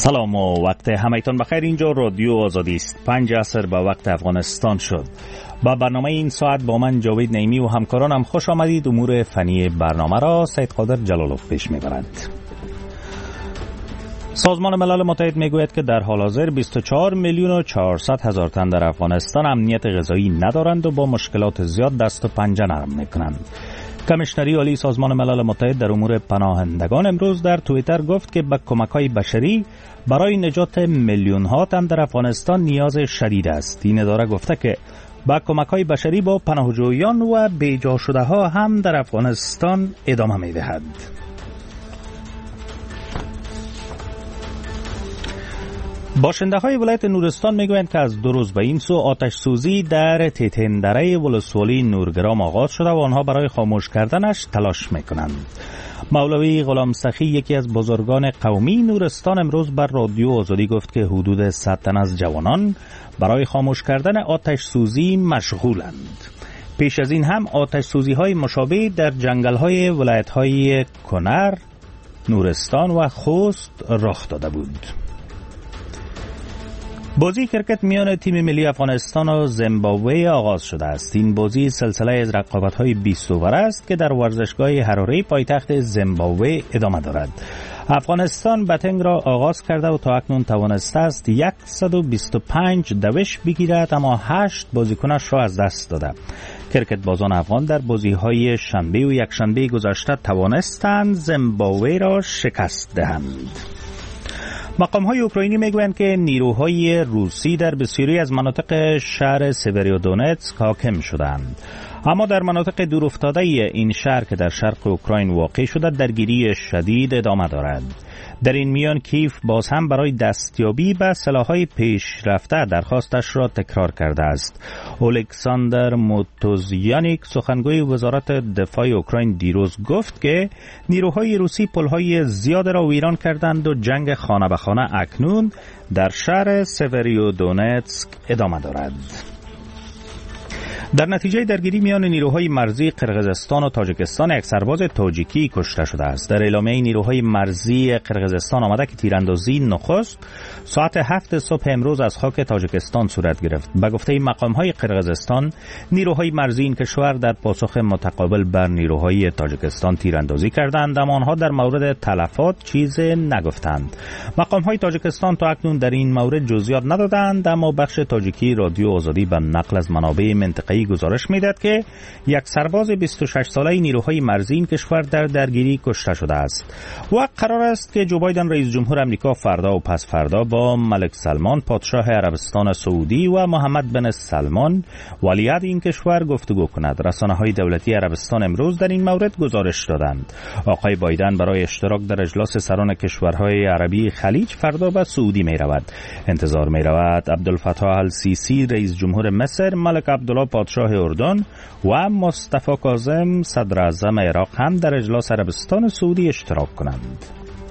سلام و وقت همایتان بخیر. اینجا رادیو آزادی است. 5 عصر به وقت افغانستان شد. با برنامه این ساعت با من جاوید نعیمی و همکارانم خوش آمدید. امور فنی برنامه را سید قادر جلالوف پیش میبرد. سازمان ملل متحد میگوید که در حال حاضر 24 میلیون و 400 هزار تن در افغانستان امنیت غذایی ندارند و با مشکلات زیاد دست و پنجه نرم میکنند. کمیشنری عالی سازمان ملل متحد در امور پناهندگان امروز در توییتر گفت که به کمک‌های بشری برای نجات میلیون‌ها تن در افغانستان نیاز شدید است. این اداره گفته که با کمک‌های بشری با پناهجویان و بیجا شده‌ها هم در افغانستان ادامه می‌دهد. باشنده‌های ولایت نورستان میگویند که از 2 روز به این سو آتش سوزی در تیتندره ولسوالی نورگرام آغاز شده و آنها برای خاموش کردنش تلاش میکنند. مولوی غلام سخی، یکی از بزرگان قومی نورستان، امروز بر رادیو آزادی گفت که حدود 100 تن از جوانان برای خاموش کردن آتش سوزی مشغولند. پیش از این هم آتش سوزی های مشابه در جنگل های ولایت های کنر، نورستان و خوست رخ داده بود. بازی کرکت میان تیم ملی افغانستان و زیمبابوه آغاز شده است. این بازی سلسله از رقابت‌های 20 اوور است که در ورزشگاه هراره پایتخت زیمبابوه ادامه دارد. افغانستان بتنگ را آغاز کرده و تا اکنون توانسته است 125 دوش بگیرد، اما 8 بازیکنش را از دست داده. کرکت بازان افغان در بازی‌های شنبه و یکشنبه گذشته توانستند زیمبابوه را شکست دهند. مقام‌های اوکراینی میگویند که نیروهای روسی در بسیاری از مناطق شهر سیویرودونتسک حاکم شدند، اما در مناطق دورافتاده این شهر که در شرق اوکراین واقع شده درگیری شدید ادامه دارد. در این میان کیف باز هم برای دستیابی به سلاح‌های پیشرفته درخواستش را تکرار کرده است. الکساندر موتوزیانیک، سخنگوی وزارت دفاع اوکراین، دیروز گفت که نیروهای روسی پل‌های زیاد را ویران کردند و جنگ خانه به خانه اکنون در شهر سیویرودونتسک ادامه دارد. در نتیجه درگیری میان نیروهای مرزی قرقیزستان و تاجیکستان یک سرباز تاجیکی کشته شده است. در اعلامیه نیروهای مرزی قرقیزستان آمده که تیراندازی نخست ساعت 7 صبح امروز از خاک تاجیکستان صورت گرفت. به گفته مقام‌های قرقیزستان، نیروهای مرزی این کشور در پاسخ متقابل بر نیروهای تاجیکستان تیراندازی کردند، اما آنها در مورد تلفات چیز نگفتند. مقام‌های تاجیکستان تا اکنون در این مورد جزئیات ندادند، اما بخش تاجیکی رادیو آزادی به نقل از منابع منطقه‌ای گزارش میداد که یک سرباز 26 ساله نیروهای مرزی این کشور در درگیری کشته شده است و قرار است که جو بایدن رئیس جمهور آمریکا فردا و پس فردا با ملک سلمان پادشاه عربستان سعودی و محمد بن سلمان ولیعهد این کشور گفتگو کند. رسانه‌های دولتی عربستان امروز در این مورد گزارش دادند. آقای بایدن برای اشتراک در اجلاس سران کشورهای عربی خلیج فردا به سعودی می رود. انتظار می رود عبدالفتاح السیسی رئیس جمهور مصر، ملک عبدالله پادشاه اردن و مصطفی کاظم صدر اعظم عراق هم در اجلاس عربستان سعودی اشتراک کنند.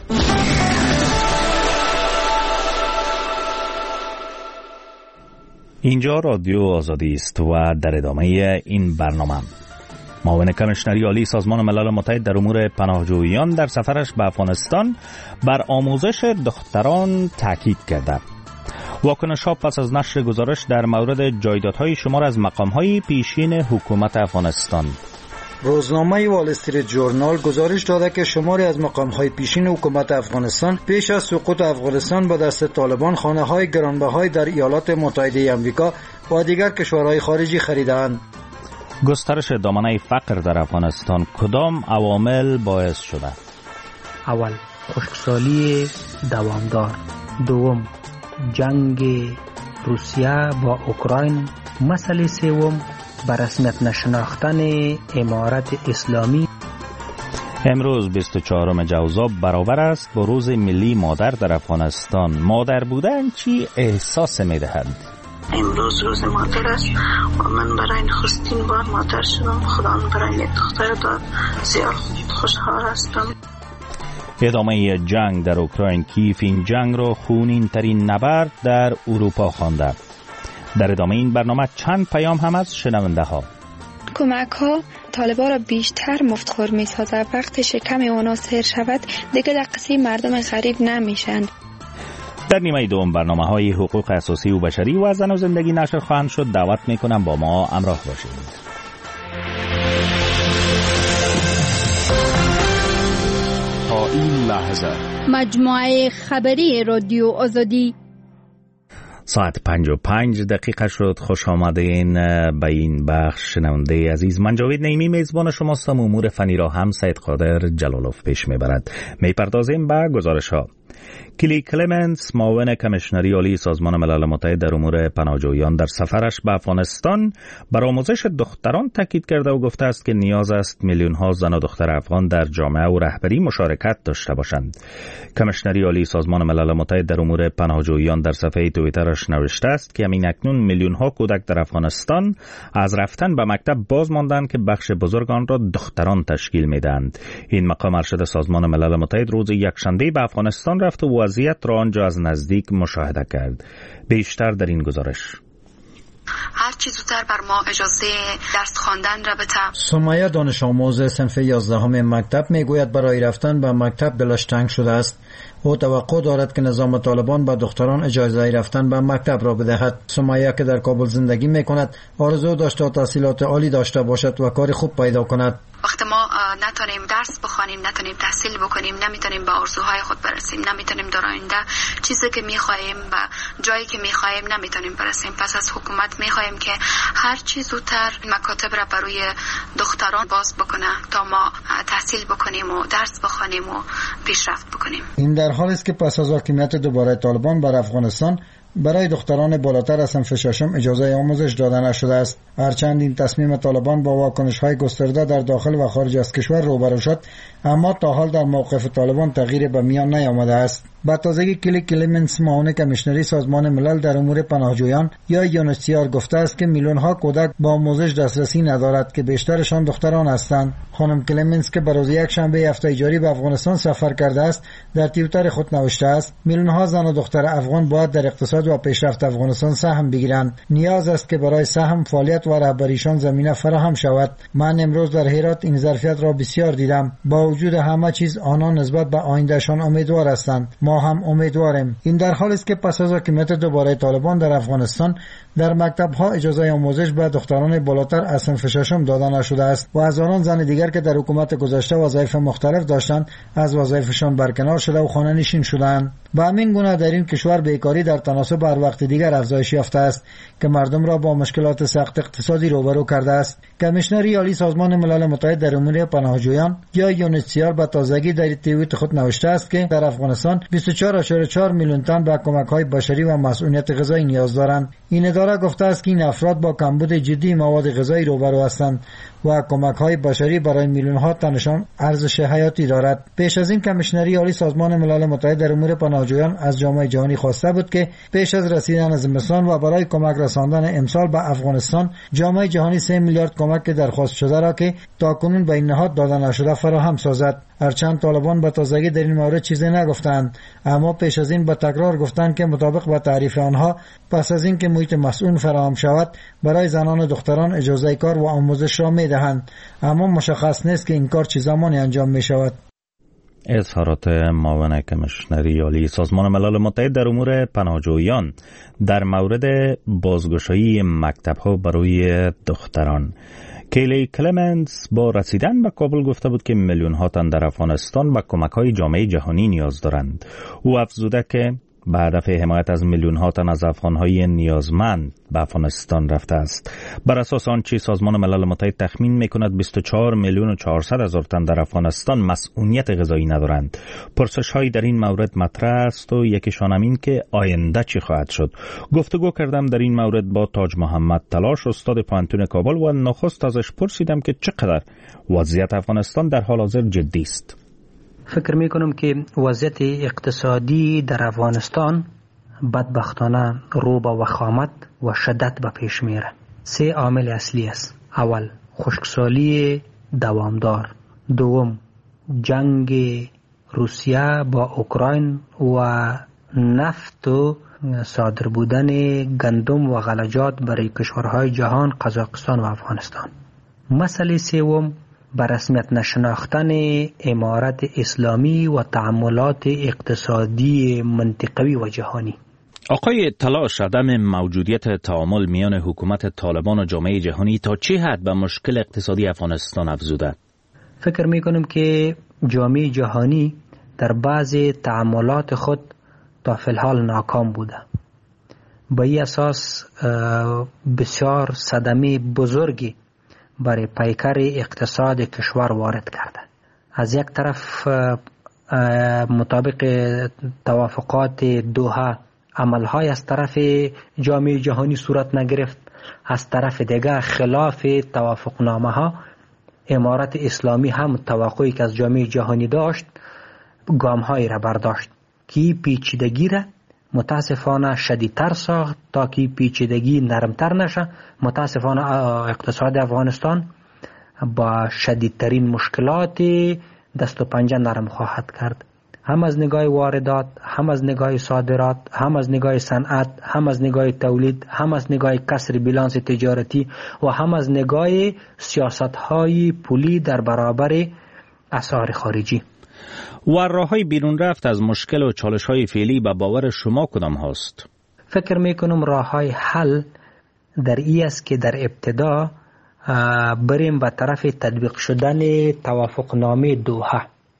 اینجا رادیو آزادی است و در ادامه این برنامه معاون کمیشنری عالی سازمان ملل متحد در امور پناهجویان در سفرش به افغانستان بر آموزش دختران تاکید کرده. واکنش‌ها پس از نشر گزارش در مورد جایدادهای شمار از مقام‌های پیشین حکومت افغانستان. روزنامه وال استریت جورنال گزارش داده که شماری از مقام‌های پیشین حکومت افغانستان پیش از سقوط افغانستان به دست طالبان خانه‌های گرانبهای در ایالات متحده آمریکا و دیگر کشورهای خارجی خریدند. گسترش دامنه فقر در افغانستان کدام عوامل باعث شده؟ اول، خشکسالی دوامدار. دوم، جنگ روسیه با اوکراین. مسئله سوم، به رسمیت نشناختن امارت اسلامی. امروز 24 جوزا برابر است با روز ملی مادر در افغانستان. مادر بودن چی احساس می‌دهد؟ امروز روز مادر است و من برای نخستین بار مادر شدم. خدا برای دختر داد. زیاد خوشحال هستم. ادامه جنگ در اوکراین. کیف این جنگ را خونین ترین نبرد در اروپا خوانده. در ادامه این برنامه چند پیام هم از شنونده ها. کمک ها طالبان را بیشتر مفتخور می سازد. وقتی شکم اونا سیر شود دیگه در قصه مردم غریب نمیشن. در نیمه دوم برنامه‌های حقوق اساسی و بشری و زن و زندگی نشر خواهند شد. دعوت می‌کنم با ما همراه باشید. تا این لحظه مجموعه خبری رادیو آزادی ساعت 5:05 شد. خوش آمدین به این بخش شنونده عزیز. من جاوید نعیمی میزبان شماستم. امور فنی را هم سید قادر جلالوف پیش میبرد. میپردازیم به گزارش ها. کلی کلمنس معاون کمیشنری عالی سازمان ملل متحد در امور پناهجویان در سفرش به افغانستان بر آموزش دختران تاکید کرده و گفته است که نیاز است میلیون ها زن و دختر افغان در جامعه و رهبری مشارکت داشته باشند. کمیشنری عالی سازمان ملل متحد در امور پناهجویان در صفحه توییترش نوشته است که همین اکنون میلیون ها کودک در افغانستان از رفتن به مکتب باز ماندند که بخش بزرگ آن را دختران تشکیل میدهند. این مقام ارشد سازمان ملل متحد روز یکشنبه به افغانستان رفت و وضعیت را آنجا از نزدیک مشاهده کرد. بیشتر در این گزارش. هر چی زودتر بر ما اجازه درس خواندن را بده. سمیه دانش آموز صنف 11 مکتب میگوید برای رفتن به مکتب دلش تنگ شده است. او توقع دارد که نظام طالبان به دختران اجازه رفتن به مکتب را بدهد. سمیه که در کابل زندگی میکند آرزو داشت تا تحصیلات عالی داشته باشد و کار خوب پیدا کند. وقتی ما نتونیم درس بخوانیم، نتونیم تحصیل بکنیم، نمیتونیم به آرزوهای خود برسیم، نمیتونیم در آینده چیزی که میخواهیم و جایی که میخواهیم نمیتونیم برسیم. پس از حکومت میخواهیم که هر چی زودتر مکاتب را برای دختران باز بکنه تا ما تحصیل بکنیم و درس بخوانیم و پیشرفت بکنیم. این در حالی است که پس از حاکمیت دوباره طالبان بر افغانستان برای دختران بالاتر از صنف 6 اجازه آموزش داده نشده است. هرچند این تصمیم طالبان با واکنش‌های گسترده در داخل و خارج از کشور روبرو شد، اما تا حال در موقف طالبان تغییر به میان نیامده است. با تازگی کلی کلمنس معاون کمیشنری سازمان ملل در امور پناهجویان یا یونسیار گفته است که میلیون ها کودک با آموزش دسترسی ندارد که بیشترشان دختران هستند. خانم کلمنس که بروز یک شنبه هفته جاری به افغانستان سفر کرده است در توییتر خود نوشته است میلیون ها زن و دختر افغان باید در اقتصاد و پیشرفت افغانستان سهم بگیرند. نیاز است که برای سهم، فعالیت و رهبریشان زمینه فراهم شود. من امروز در هرات این ظرفیت را بسیار دیدم. با وجود همه چیز آنان نسبت به آیندهشان امیدوار هستند. ما هم امیدواریم. این در حالی است که پس از حاکمیت دوباره طالبان در افغانستان در مکتب‌ها اجازه آموزش به دختران بالاتر از صنف 6 داده نشده است و هزاران زن دیگر که در حکومت گذشته وظایف مختلف داشتند از وظایفشان برکنار شده و خانه نشین شدند. به همین گونه در این کشور بیکاری در تناسب بر وقت دیگر افزایش یافته است که مردم را با مشکلات سخت اقتصادی روبرو کرده است. کمیشنری عالی سازمان ملل متحد در امور پناهجویان یا یونسیار به تازگی در توییت خود نوشته است که در افغانستان 24.4 میلیون تن به کمک‌های بشری و مسئولیت غذایی نیاز دارند. این اداره گفته است که این افراد با کمبود جدی مواد غذایی روبرو هستند و کمک‌های بشری برای میلیون‌ها تنشان ارزش حیاتی دارد. پیش از این کمیشنری عالی سازمان ملل متحد در امور پناهجویان از جامعه جهانی خواسته بود که پیش از رسیدن زمستان و برای کمک رساندن امسال به افغانستان جامعه جهانی 3 میلیارد کمک درخواست شده را که تاکنون به این نهاد داده نشده فراهم سازد. هرچند طالبان به تازگی در این مورد چیزی نگفتند، اما پیش از این به تکرار گفتند که مطابق با تعریف آنها پس از این که محیط مسئول فراهم شود برای زنان و دختران اجازه کار و آموزش را می‌دهند، اما مشخص نیست که این کار چه زمانی انجام می‌شود. اظهارات معاون کمیشنری عالی سازمان ملل متحد در امور پناهجویان در مورد بازگشایی مکتب‌ها برای دختران. کلی کلمنس با رسیدن به کابل گفته بود که میلیون ها تن در افغانستان به کمک‌های جامعه جهانی نیاز دارند. او افزوده که به هدف حمایت از میلیون ها تن از افغان‌های نیازمند به افغانستان رفته است. بر اساس آنچه سازمان ملل متحد تخمین می‌کند 24 میلیون و 400 هزار تن در افغانستان مسئولیت غذایی ندارند. پرسش‌هایی در این مورد مطرح است و یکیشان این که آینده چی خواهد شد. گفتگو کردم در این مورد با تاج محمد تلاش، استاد پانتون کابل، و نخست ازش پرسیدم که چقدر وضعیت افغانستان در حال حاضر جدی است. فکر میکنم که وضعیت اقتصادی در افغانستان بدبختانه رو به وخامت و شدت به پیش میره. 3 عامل اصلی است. اول، خشکسالی دوامدار. دوم، جنگ روسیه با اوکراین و نفت و صادر بودن گندم و غلجات برای کشورهای جهان، قزاقستان و افغانستان. مسئله سوم، به رسمیت نشناختن امارت اسلامی و تعاملات اقتصادی منطقوی و جهانی. آقای تلاش، عدم موجودیت تعامل میان حکومت طالبان و جامعه جهانی تا چه حد به مشکل اقتصادی افغانستان افزوده؟ فکر میکنم که جامعه جهانی در بعض تعاملات خود تا فی الحال ناکام بوده. به این اساس بسیار صدمه بزرگی برای پیکر اقتصاد کشور وارد کرده. از یک طرف مطابق توافقات دوحه عملهای از طرف جامعه جهانی صورت نگرفت، از طرف دیگر خلاف توافقنامه ها امارت اسلامی هم توقعی که از جامعه جهانی داشت گام هایی را برداشت که پیچیدگی را متاسفانه شدیدتر ساخت تا که پیچیدگی نرمتر نشه. متاسفانه اقتصاد افغانستان با شدیدترین مشکلات دست و پنجه نرم خواهد کرد، هم از نگاه واردات، هم از نگاه صادرات، هم از نگاه صنعت، هم از نگاه تولید، هم از نگاه کسر بیلانس تجارتی و هم از نگاه سیاست‌های پولی در برابر اسعار خارجی. و راه‌های بیرون رفت از مشکل و چالش‌های فعلی به باور شما کدام هاست؟ فکر می‌کنم راه‌های حل در این است که در ابتدا بریم به طرف تطبیق شدن توافقنامه دوحه.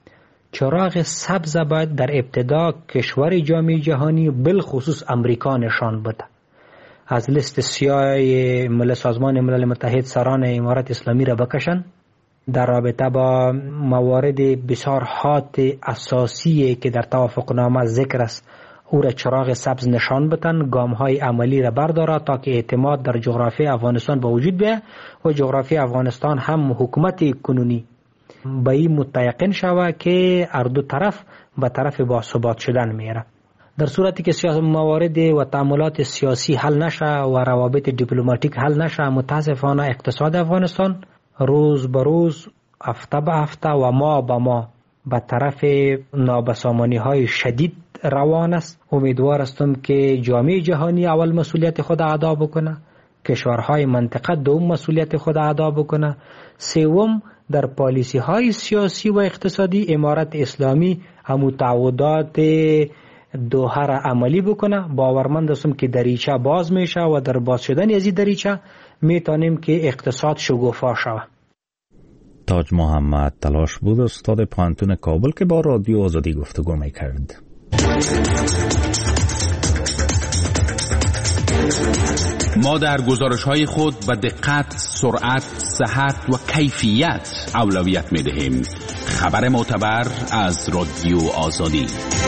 چراغ سبز باید در ابتدا کشور جامعه جهانی بالخصوص امریکا نشان بده. از لیست سیاه سازمان ملل متحد سران امارت اسلامی را بکشن، در رابطه با موارد بسیار حاد اساسی که در توافقنامه ذکر است او را چراغ سبز نشان بدن، گام‌های عملی را برداره تا که اعتماد در جغرافی افغانستان به وجود بیاید و جغرافی افغانستان هم حکومت کنونی به این متیقن شود که هر دو طرف به طرف باثبات شدن میره. در صورتی که موارد و تعاملات سیاسی حل نشه و روابط دیپلماتیک حل نشه، متاسفانه اقتصاد افغانستان روز به روز، هفته به هفته و ماه به ماه به طرف نابسامانی های شدید روان است. امیدوار هستم که جامعه جهانی اول مسئولیت خود ادا بکنه، کشورهای منطقه دوم مسئولیت خود ادا بکنه، سوم در پالیسی های سیاسی و اقتصادی امارت اسلامی همو تعهدات دوحه را عملی بکنه. باورمند هستم که دریچه باز میشه و در باز شدن از این دریچه میتونیم که اقتصاد شگوفا شود. تاج محمد تلاش بود، استاد پانتون کابل، که با رادیو آزادی گفتگو میکرد. ما در گزارش‌های خود به دقت، سرعت، صحت و کیفیت اولویت می‌دهیم. خبر معتبر از رادیو آزادی.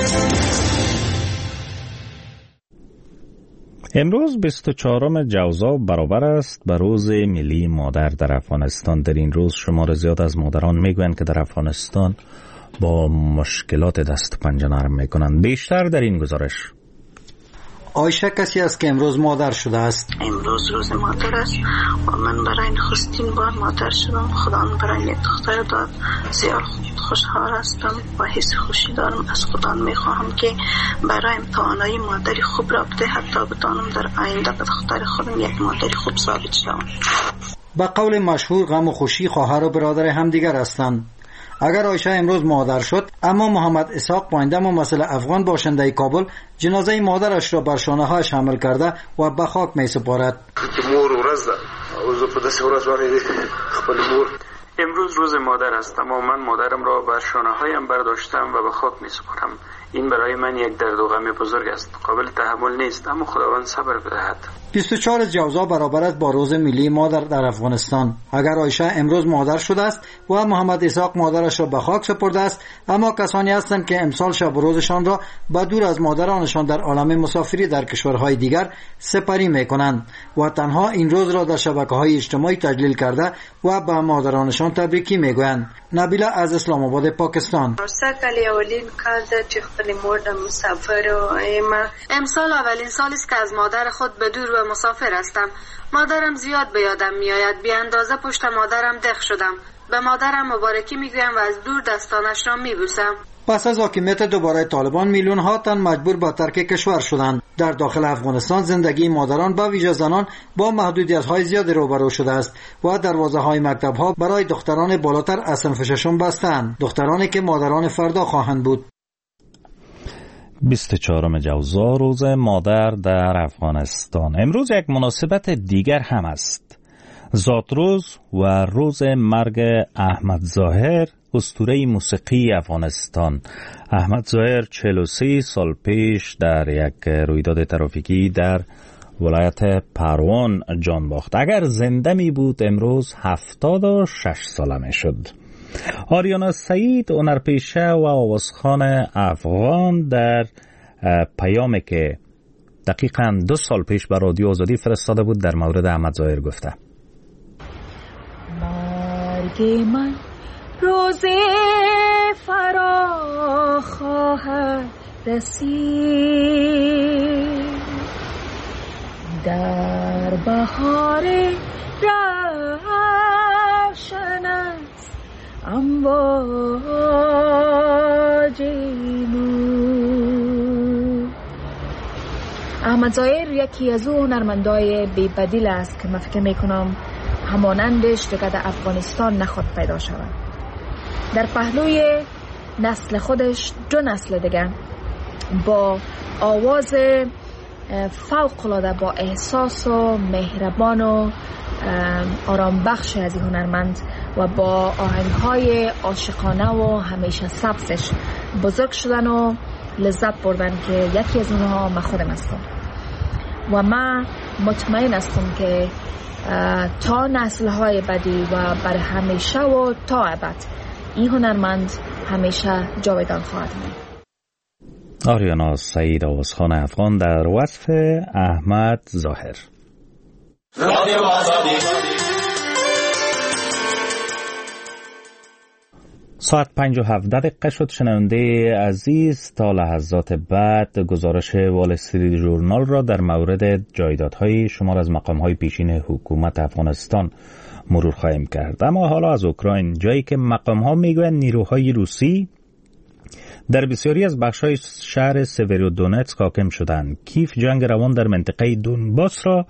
امروز 24 جوزا برابر است به روز ملی مادر در افغانستان. در این روز شمار زیاد از مادران میگویند که در افغانستان با مشکلات دست پنجه نرم میکنند. بیشتر در این گزارش. آیشه کسی است که امروز مادر شده است. امروز روز مادر است و من برای نخستین بار مادر شدم. خدا برای دختر داد. زیاد خوشحال هستم و حس خوشی دارم. از خدا میخواهم که برای توانایی مادری خوب را بده، حتی بتانم در آینده به دختر خودم یک مادری خوب ثابت شوم. به قول مشهور غم و خوشی خواهر و برادر همدیگر هستند. اگر آیشه امروز مادر شد، اما محمد اسحاق پاینده ممثل افغان باشنده کابل جنازه مادرش را بر شانه‌هایش حمل کرده و به خاک می‌سپارد. مور ورځ ده او زه په داسې ورځ باندې خپل مور امروز روز مادر است، اما من مادرم را بر شانه‌هایم برداشتم و به خاک می‌سپارم. این برای من یک درد و غم بزرگ است، قابل تحمل نیست، اما خداوند صبر بدهد. 24 جوزا برابر است با روز ملی مادر در افغانستان. اگر آیشه امروز مادر شده است و محمد اسحاق مادرش را به خاک سپرده است، اما کسانی هستند که امسال شب و روزشان را به دور از مادرانشان در عالم مسافری در کشورهای دیگر سپری می‌کنند و تنها این روز را در شبکه‌های اجتماعی تجلیل کرده و به مادرانشان تبریکی می‌گویند. نبیله از اسلام آباد پاکستان. امسال اولین سال است که از مادر خود به دور و مسافر هستم. مادرم زیاد به یادم میآید، بی اندازه پشت مادرم دق شدم. به مادرم مبارکی میگویم و از دور دستانش را میبوسم. پس از حاکمیت دوباره طالبان میلیون ها تن مجبور به ترک کشور شدند. در داخل افغانستان زندگی مادران به ویژه زنان با محدودیت های زیادی روبرو شده است و دروازه های مکتب ها برای دختران بالاتر از صنف ششم بستند، دخترانی که مادران فردا خواهند بود. 24 جوزا روز مادر در افغانستان. امروز یک مناسبت دیگر هم است، زادروز و روز مرگ احمد ظاهر، اسطوره موسیقی افغانستان. احمد ظاهر 43 سال پیش در یک رویداد ترافیکی در ولایت پروان جان باخت. اگر زنده می بود امروز 76 ساله می شد. آریانا سعید، هنرپیشه و آوازخوان افغان، در پیامی که دقیقاً 2 سال پیش به رادیو آزادی فرستاده بود در مورد احمد ظاهر گفته: مرگ من روز فرا خواهد رسید، در بهار روشن است امواج نور. احمد ظاهر یکی از اون هنرمندای بی بدیل است که من فکر میکنم همانندش دیگه در افغانستان نخود پیدا شود. در پهلوی نسل خودش 2 نسل دیگه با آواز فوق‌العاده، با احساس و مهربان و آرام بخش از این هنرمند و با آهنگ‌های عاشقانه و همیشه سبزش بزرگ شدن و لذت بردن که یکی از اونها من خودم هستم و من مطمئن هستم که تا نسل‌های بعدی و برای همیشه و تا ابد این هنرمند همیشه جاودان خواهد ماند. آریانا سعید، آوازخوان افغان، در وصف احمد ظاهر. ساعت 5:17 شد. شنونده عزیز، تا لحظات بعد گزارش وال استریت ژورنال را در مورد جایدادهای شمار از مقام‌های پیشین حکومت افغانستان مرور خواهیم کرد. اما حالا از اوکراین، جایی که مقام‌ها میگویند نیروهای روسی در بسیاری از بخش‌های شهر سیورودونتسک حاکم شدند. کیف جنگ روان در منطقه دونباس را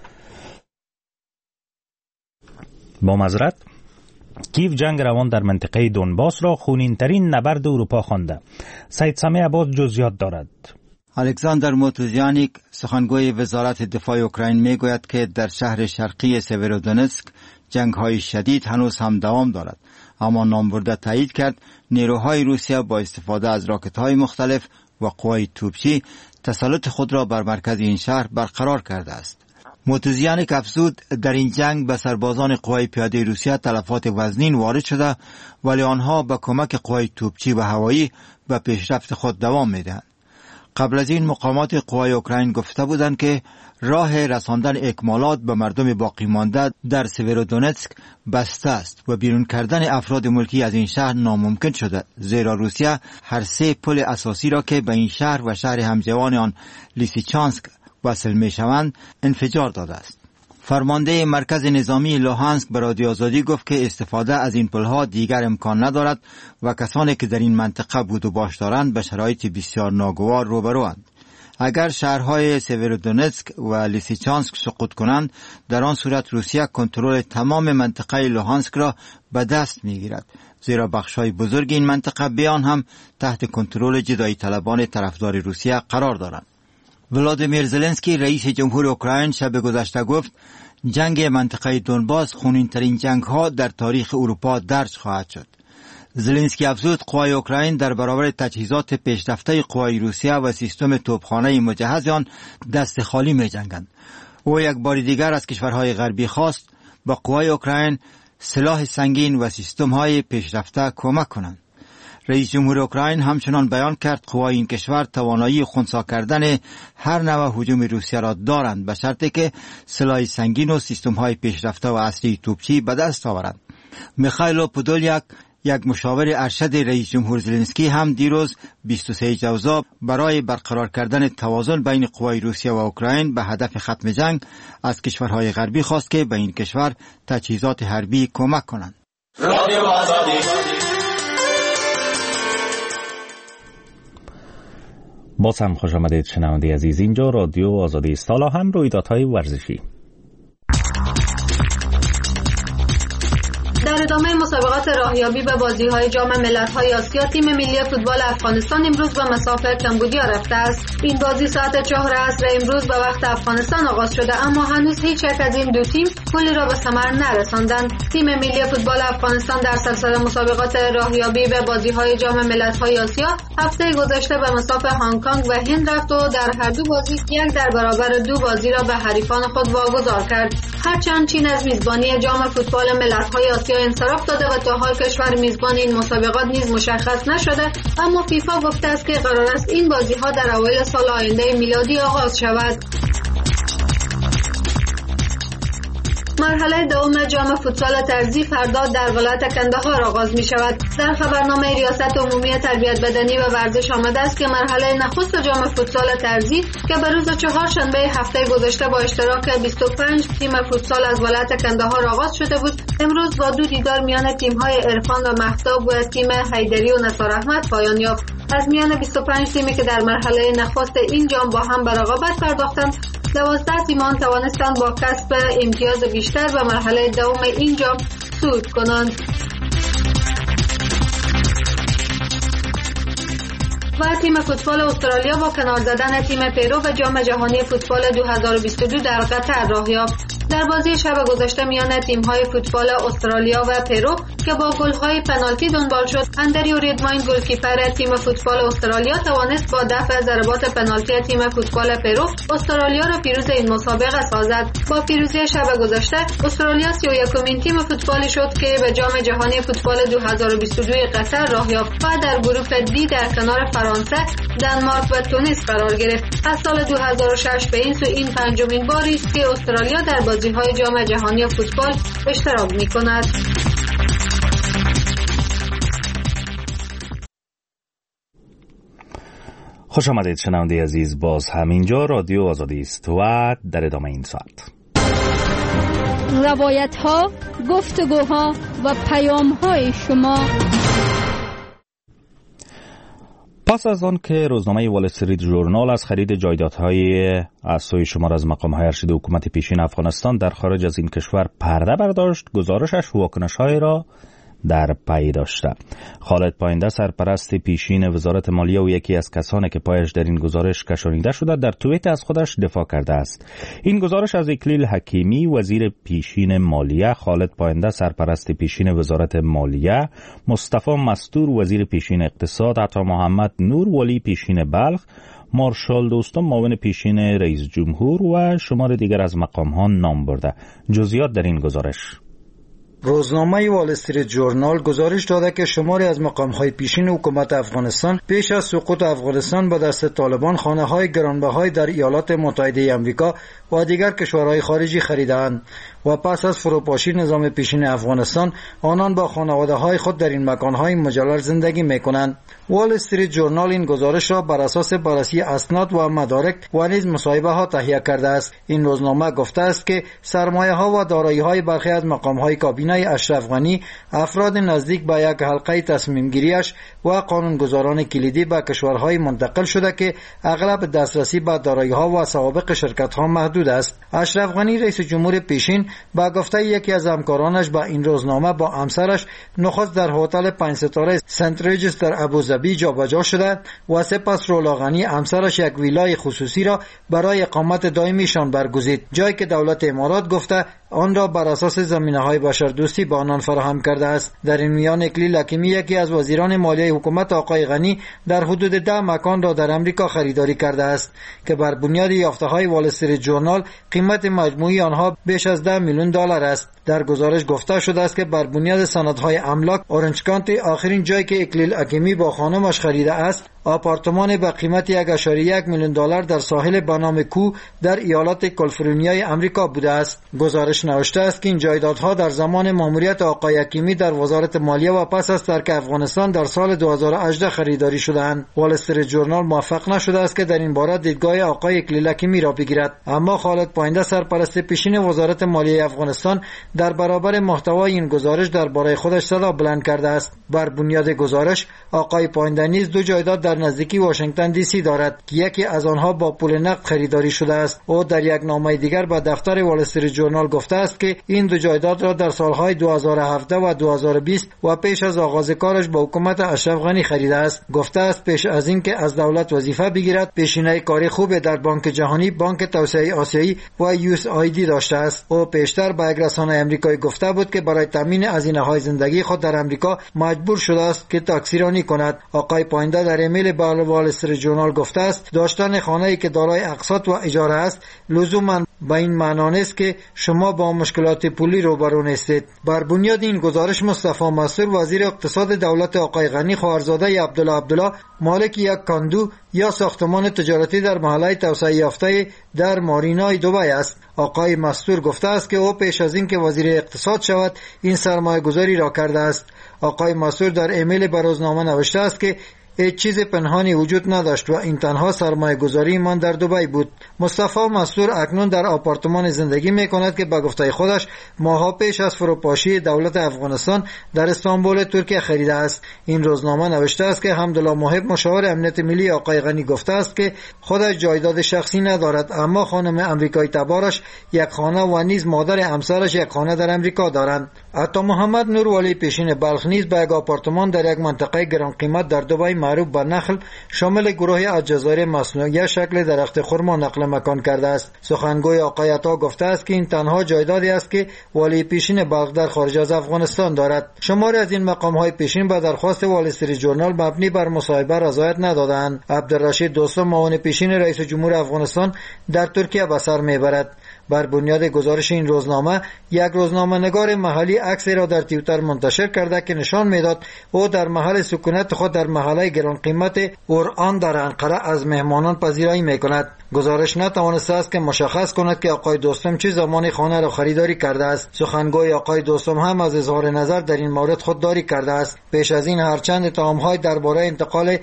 خونین‌ترین نبرد اروپا خوانده. سید سامی عباس جزئیات دارد. الکساندر موتوزیانیک، سخنگوی وزارت دفاع اوکراین، میگوید که در شهر شرقی سیورودونتسک جنگ‌های شدید هنوز هم دوام دارد، اما نامبرده تایید کرد نیروهای روسیه با استفاده از راکت‌های مختلف و قوای توپچی تسلط خود را بر مرکز این شهر برقرار کرده است. موتوزیانیک افزود در این جنگ به سربازان قوای پیاده روسیه تلفات وزنین وارد شده، ولی آنها با کمک قوای توپچی و هوایی به پیشرفت خود دوام میدهند. قبل از این مقامات قوای اوکراین گفته بودند که راه رساندن اکمالات به مردم باقی مانده در سیورودونتسک بسته است و بیرون کردن افراد ملکی از این شهر ناممکن شده، زیرا روسیه هر 3 پل اساسی را که به این شهر و شهر همجوان آن لیسیچانسک وصل می شوند انفجار داده است. فرمانده مرکز نظامی لوهانسک به رادیو آزادی گفت که استفاده از این پلها دیگر امکان ندارد و کسانی که در این منطقه بود و باش دارند به شرایط بسیار ناگوار روبروند. اگر شهرهای سیورودونتسک و لیسیچانسک سقوط کنند، در آن صورت روسیه کنترل تمام منطقه لوهانسک را به دست میگیرد، زیرا بخش‌های بزرگ این منطقه بیان هم تحت کنترل جدایی طلبان طرفدار روسیه قرار دارند. ولادیمیر زلنسکی، رئیس جمهور اوکراین، شب گذشته گفت جنگ منطقه دونباس خونین‌ترین جنگ‌ها در تاریخ اروپا درج خواهد شد. زلنسکی افزود قوای اوکراین در برابر تجهیزات پیشرفته قوای روسیه و سیستم توپخانه مجهز آن دست خالی می‌جنگند. او یک بار دیگر از کشورهای غربی خواست با قوای اوکراین سلاح سنگین و سیستم‌های پیشرفته کمک کنند. رئیس جمهور اوکراین همچنان بیان کرد قوای این کشور توانایی خنثی کردن هر نوع هجوم روسیه را دارند، به شرطی که سلاح سنگین و سیستم‌های پیشرفته و اصلی توپچی به دست آورند. میخائیل پودولیاک، یک مشاور ارشد رئیس جمهور زلنسکی، هم دیروز 23 جوزا برای برقرار کردن توازن بین قوای روسیه و اوکراین به هدف ختم جنگ از کشورهای غربی خواست که به این کشور تجهیزات حربی کمک کنند. باز هم خوش آمدید شنونده عزیز. اینجا رادیو آزادی است. حالا هم رویدادهای ورزشی. در ادامه مسابقات راهیابی به بازی‌های جام ملت‌های آسیا، تیم ملی فوتبال افغانستان امروز به مسافر کمبودیا رفته است. این بازی ساعت 4 عصر امروز به وقت افغانستان آغاز شده، اما هنوز هیچ یک از این دو تیم گلی را به ثمر نرساندند. تیم ملی فوتبال افغانستان در سلسله مسابقات راهیابی به بازی‌های جام ملت‌های آسیا هفته گذشته به مسافر هنگ کنگ و هند رفت و در هر دو بازی 1-2 بازی را به حریفان خود واگذار کرد. هرچند چین از میزبانی جام فوتبال ملت‌های آسیا انصراف داده و تا حال کشور میزبان این مسابقات نیز مشخص نشده، اما فیفا گفته است که قرار است این بازی‌ها در اوایل سال آینده میلادی آغاز شود. مرحله دوم جام فوتسال طرزی فردا در ولایت کندهار آغاز می شود. در خبرنامه ریاست عمومی تربیت بدنی و ورزش آمده است که مرحله نخست جام فوتسال طرزی که به روز چهارشنبه هفته گذشته با اشتراک 25 تیم فوتسال از ولایت کندهار آغاز شده بود، امروز با 2 دیدار میان تیم‌های عرفان و مهتاب و تیم حیدری و نثار احمد پایان یافت. از میان 25 تیمی که در مرحله نخست این جام با هم به رقابت پرداختند، 12 تیمان توانستند با کسب امتیاز بیشتر به مرحله دوم این جام صعود کنند. و تیم فوتبال استرالیا با کنار زدن تیم پرو به جام جهانی فوتبال 2022 در قطر راه یافت. در بازی شب گذشته میان تیم‌های فوتبال استرالیا و پرو که با گل‌های پنالتی دنبال شد، اندریو ریدماین گلکیپر تیم فوتبال استرالیا توانست با دفع ضربات پنالتی تیم فوتبال پرو استرالیا را پیروز این مسابقه سازد. با پیروزی شب گذشته، استرالیا 31مین تیم فوتبالی شد که به جام جهانی فوتبال 2022 قطر راه یافت و در گروه دی در کنار فرانسه، دانمارک و تونس قرار گرفت. از سال 2006 به این سو این 5مین باری است که استرالیا در بازی‌های جام جهانی فوتبال اشتراک می‌کند. خوش آمدید شنونده عزیز. باز همینجا رادیو آزادی است و در ادامه این ساعت روایت‌ها، گفتگوها و پیام‌های شما. پس از آن که روزنامه وال استریت ژورنال از خرید جایدادهای از سوی شمار از مقام‌های ارشد حکومت پیشین افغانستان در خارج از این کشور پرده برداشت، گزارشش واکنش‌های را در پی داشته. خالد پاینده، سرپرست پیشین وزارت مالیه و یکی از کسانی که پایش در این گزارش کشانیده شده، در توییت از خودش دفاع کرده است. این گزارش از اکلیل حکیمی، وزیر پیشین مالیه، خالد پاینده، سرپرست پیشین وزارت مالیه، مصطفی مستور، وزیر پیشین اقتصاد، عطا محمد نور ولی پیشین بلخ، مارشال دوستم، معاون پیشین رئیس جمهور و شمار دیگر از مقام‌ها نام برده. جزئیات در این گزارش. روزنامه وال استریت ژورنال گزارش داده که شماری از مقام‌های پیشین حکومت افغانستان پیش از سقوط افغانستان به دست طالبان خانه‌های گرانبهای در ایالات متحده آمریکا و دیگر کشورهای خارجی خریدند و پس از فروپاشی نظام پیشین افغانستان آنان با خانواده‌های خود در این مکان‌های مجلل زندگی می‌کنند. وال استریت ژورنال این گزارش را بر اساس بررسی اسناد و مدارک و نیز مصاحبه‌ها تهیه کرده است. این روزنامه گفته است که سرمایه‌ها و دارایی‌های برخی از مقام‌های کابینه اشرف غنی، افراد نزدیک به یک حلقه تصمیم گیریش و قانونگذاران کلیدی به کشورهای منتقل شده که اغلب دسترسی به دارایی‌ها و سوابق شرکت‌ها محدود است. اشرف غنی، رئیس جمهور پیشین، با گفته یکی از همکارانش به این روزنامه با همسرش نخست در هتل 5 ستاره سنت ریجس در ابوظبی جابجا شده و سپس رولا غنی همسرش یک ویلای خصوصی را برای اقامت دائمیشان برگزید، جایی که دولت امارات گفته آن را بر اساس زمینه‌های بشردوستی به آنان فراهم کرده است. در این میان اکلیل حکیمی، یکی از وزیران مالیه حکومت آقای غنی، در حدود 10 مکان را در امریکا خریداری کرده است که بر بنیاد یافته‌های وال استریت ژورنال قیمت مجموعی آنها بیش از $10 میلیون است. در گزارش گفته شده است که بر بنیاد سندهای املاک، اورنج کانتی آخرین جایی که اکلیل حکیمی با خانمش خریده است آپارتمان با قیمت $1.1 میلیون در ساحل به نام کو در ایالات کالیفرنیای امریکا بوده است. گزارش نوشته است که این جایدادها در زمان ماموریت آقای حکیمی در وزارت مالیه و پس از ترک افغانستان در سال 2018 خریداری شدند. وال استریت ژورنال موفق نشده است که در این باره دیدگاه آقای اکلیل حکیمی را بگیرد، اما خالد پاینده، سرپرست پیشین وزارت مالیه افغانستان، در برابر محتوای این گزارش درباره خودش صدا بلند کرده است. بر بنیاد گزارش آقای پاینده نیز 2 جایداد در در نزدیکی واشنگتن دی سی دارد که یکی از آنها با پول نقد خریداری شده است. او در یک نامه دیگر به دفتر وال استریت ژورنال گفته است که این دو جایداد را در سالهای 2017 و 2020 و پیش از آغاز کارش با حکومت اشرف غنی خریده است. گفته است پیش از اینکه از دولت وظیفه بگیرد پیشینه کاری خوب در بانک جهانی، بانک توسعه آسیایی و USAID داشته است. او پیشتر به یک رسانه آمریکایی گفته بود که برای تامین هزینه‌های زندگی خود در آمریکا مجبور شده است که تاکسیرانی کند. آقای پاینده در ایمیل به وال استریت ژورنال گفته است داشتن خانه‌ای که دارای اقساط و اجاره است لزوما به این معنا نیست که شما با مشکلات پولی روبرو نیستید. بر بنیاد این گزارش مصطفی مسرور وزیر اقتصاد دولت آقای غنی خواهرزاده عبدالله مالک یک کاندو یا ساختمان تجارتی در محله توسعه یافته در مارینای دبی است. آقای مسرور گفته است که او پیش از اینکه وزیر اقتصاد شود این سرمایه گذاری را کرده است. آقای مسرور در ایمیل به روزنامه نوشته است که هیچ چیز پنهانی وجود نداشت و این تنها سرمایه گذاری من در دبی بود. مصطفی مسرور اکنون در آپارتمان زندگی می کند که به گفته خودش ماها پیش از فروپاشی دولت افغانستان در استانبول ترکیه خریده است. این روزنامه نوشته است که حمدالله محب مشاور امنیت ملی آقای غنی گفته است که خودش جایداد شخصی ندارد، اما خانم امریکایی تبارش یک خانه و نیز مادر همسرش یک خانه در امریکا دارند. عطا محمد نور ولی پیشین بلخ نیز به یک آپارتمان در یک منطقه گران قیمت در دبی معروف به نخل شامل گروه الجزایر مصنوعی شکل درخت خرما نقل مکان کرده است. سخنگوی آقای عطا گفته است که این تنها جایدادی است که ولی پیشین بلخ در خارج از افغانستان دارد. شماری از این مقام‌های پیشین به درخواست وال استریت ژورنال مبنی بر مصاحبه رضایت ندادند. عبدالرشید دوستم معاون پیشین رئیس جمهور افغانستان در ترکیه به سر میبرد. بر بنیاد گزارش این روزنامه یک روزنامه‌نگار محلی عکسی را در توییتر منتشر کرده که نشان میداد او در محل سکونت خود در محله گران قیمت اوران در انقره از مهمانان پذیرایی میکند. گزارش نتوانسته است که مشخص کند که آقای دوستم چه زمانی خانه را خریداری کرده است. سخنگوی آقای دوستم هم از اظهار نظر در این مورد خودداری کرده است. پیش از این هرچند اتهام‌های درباره انتقال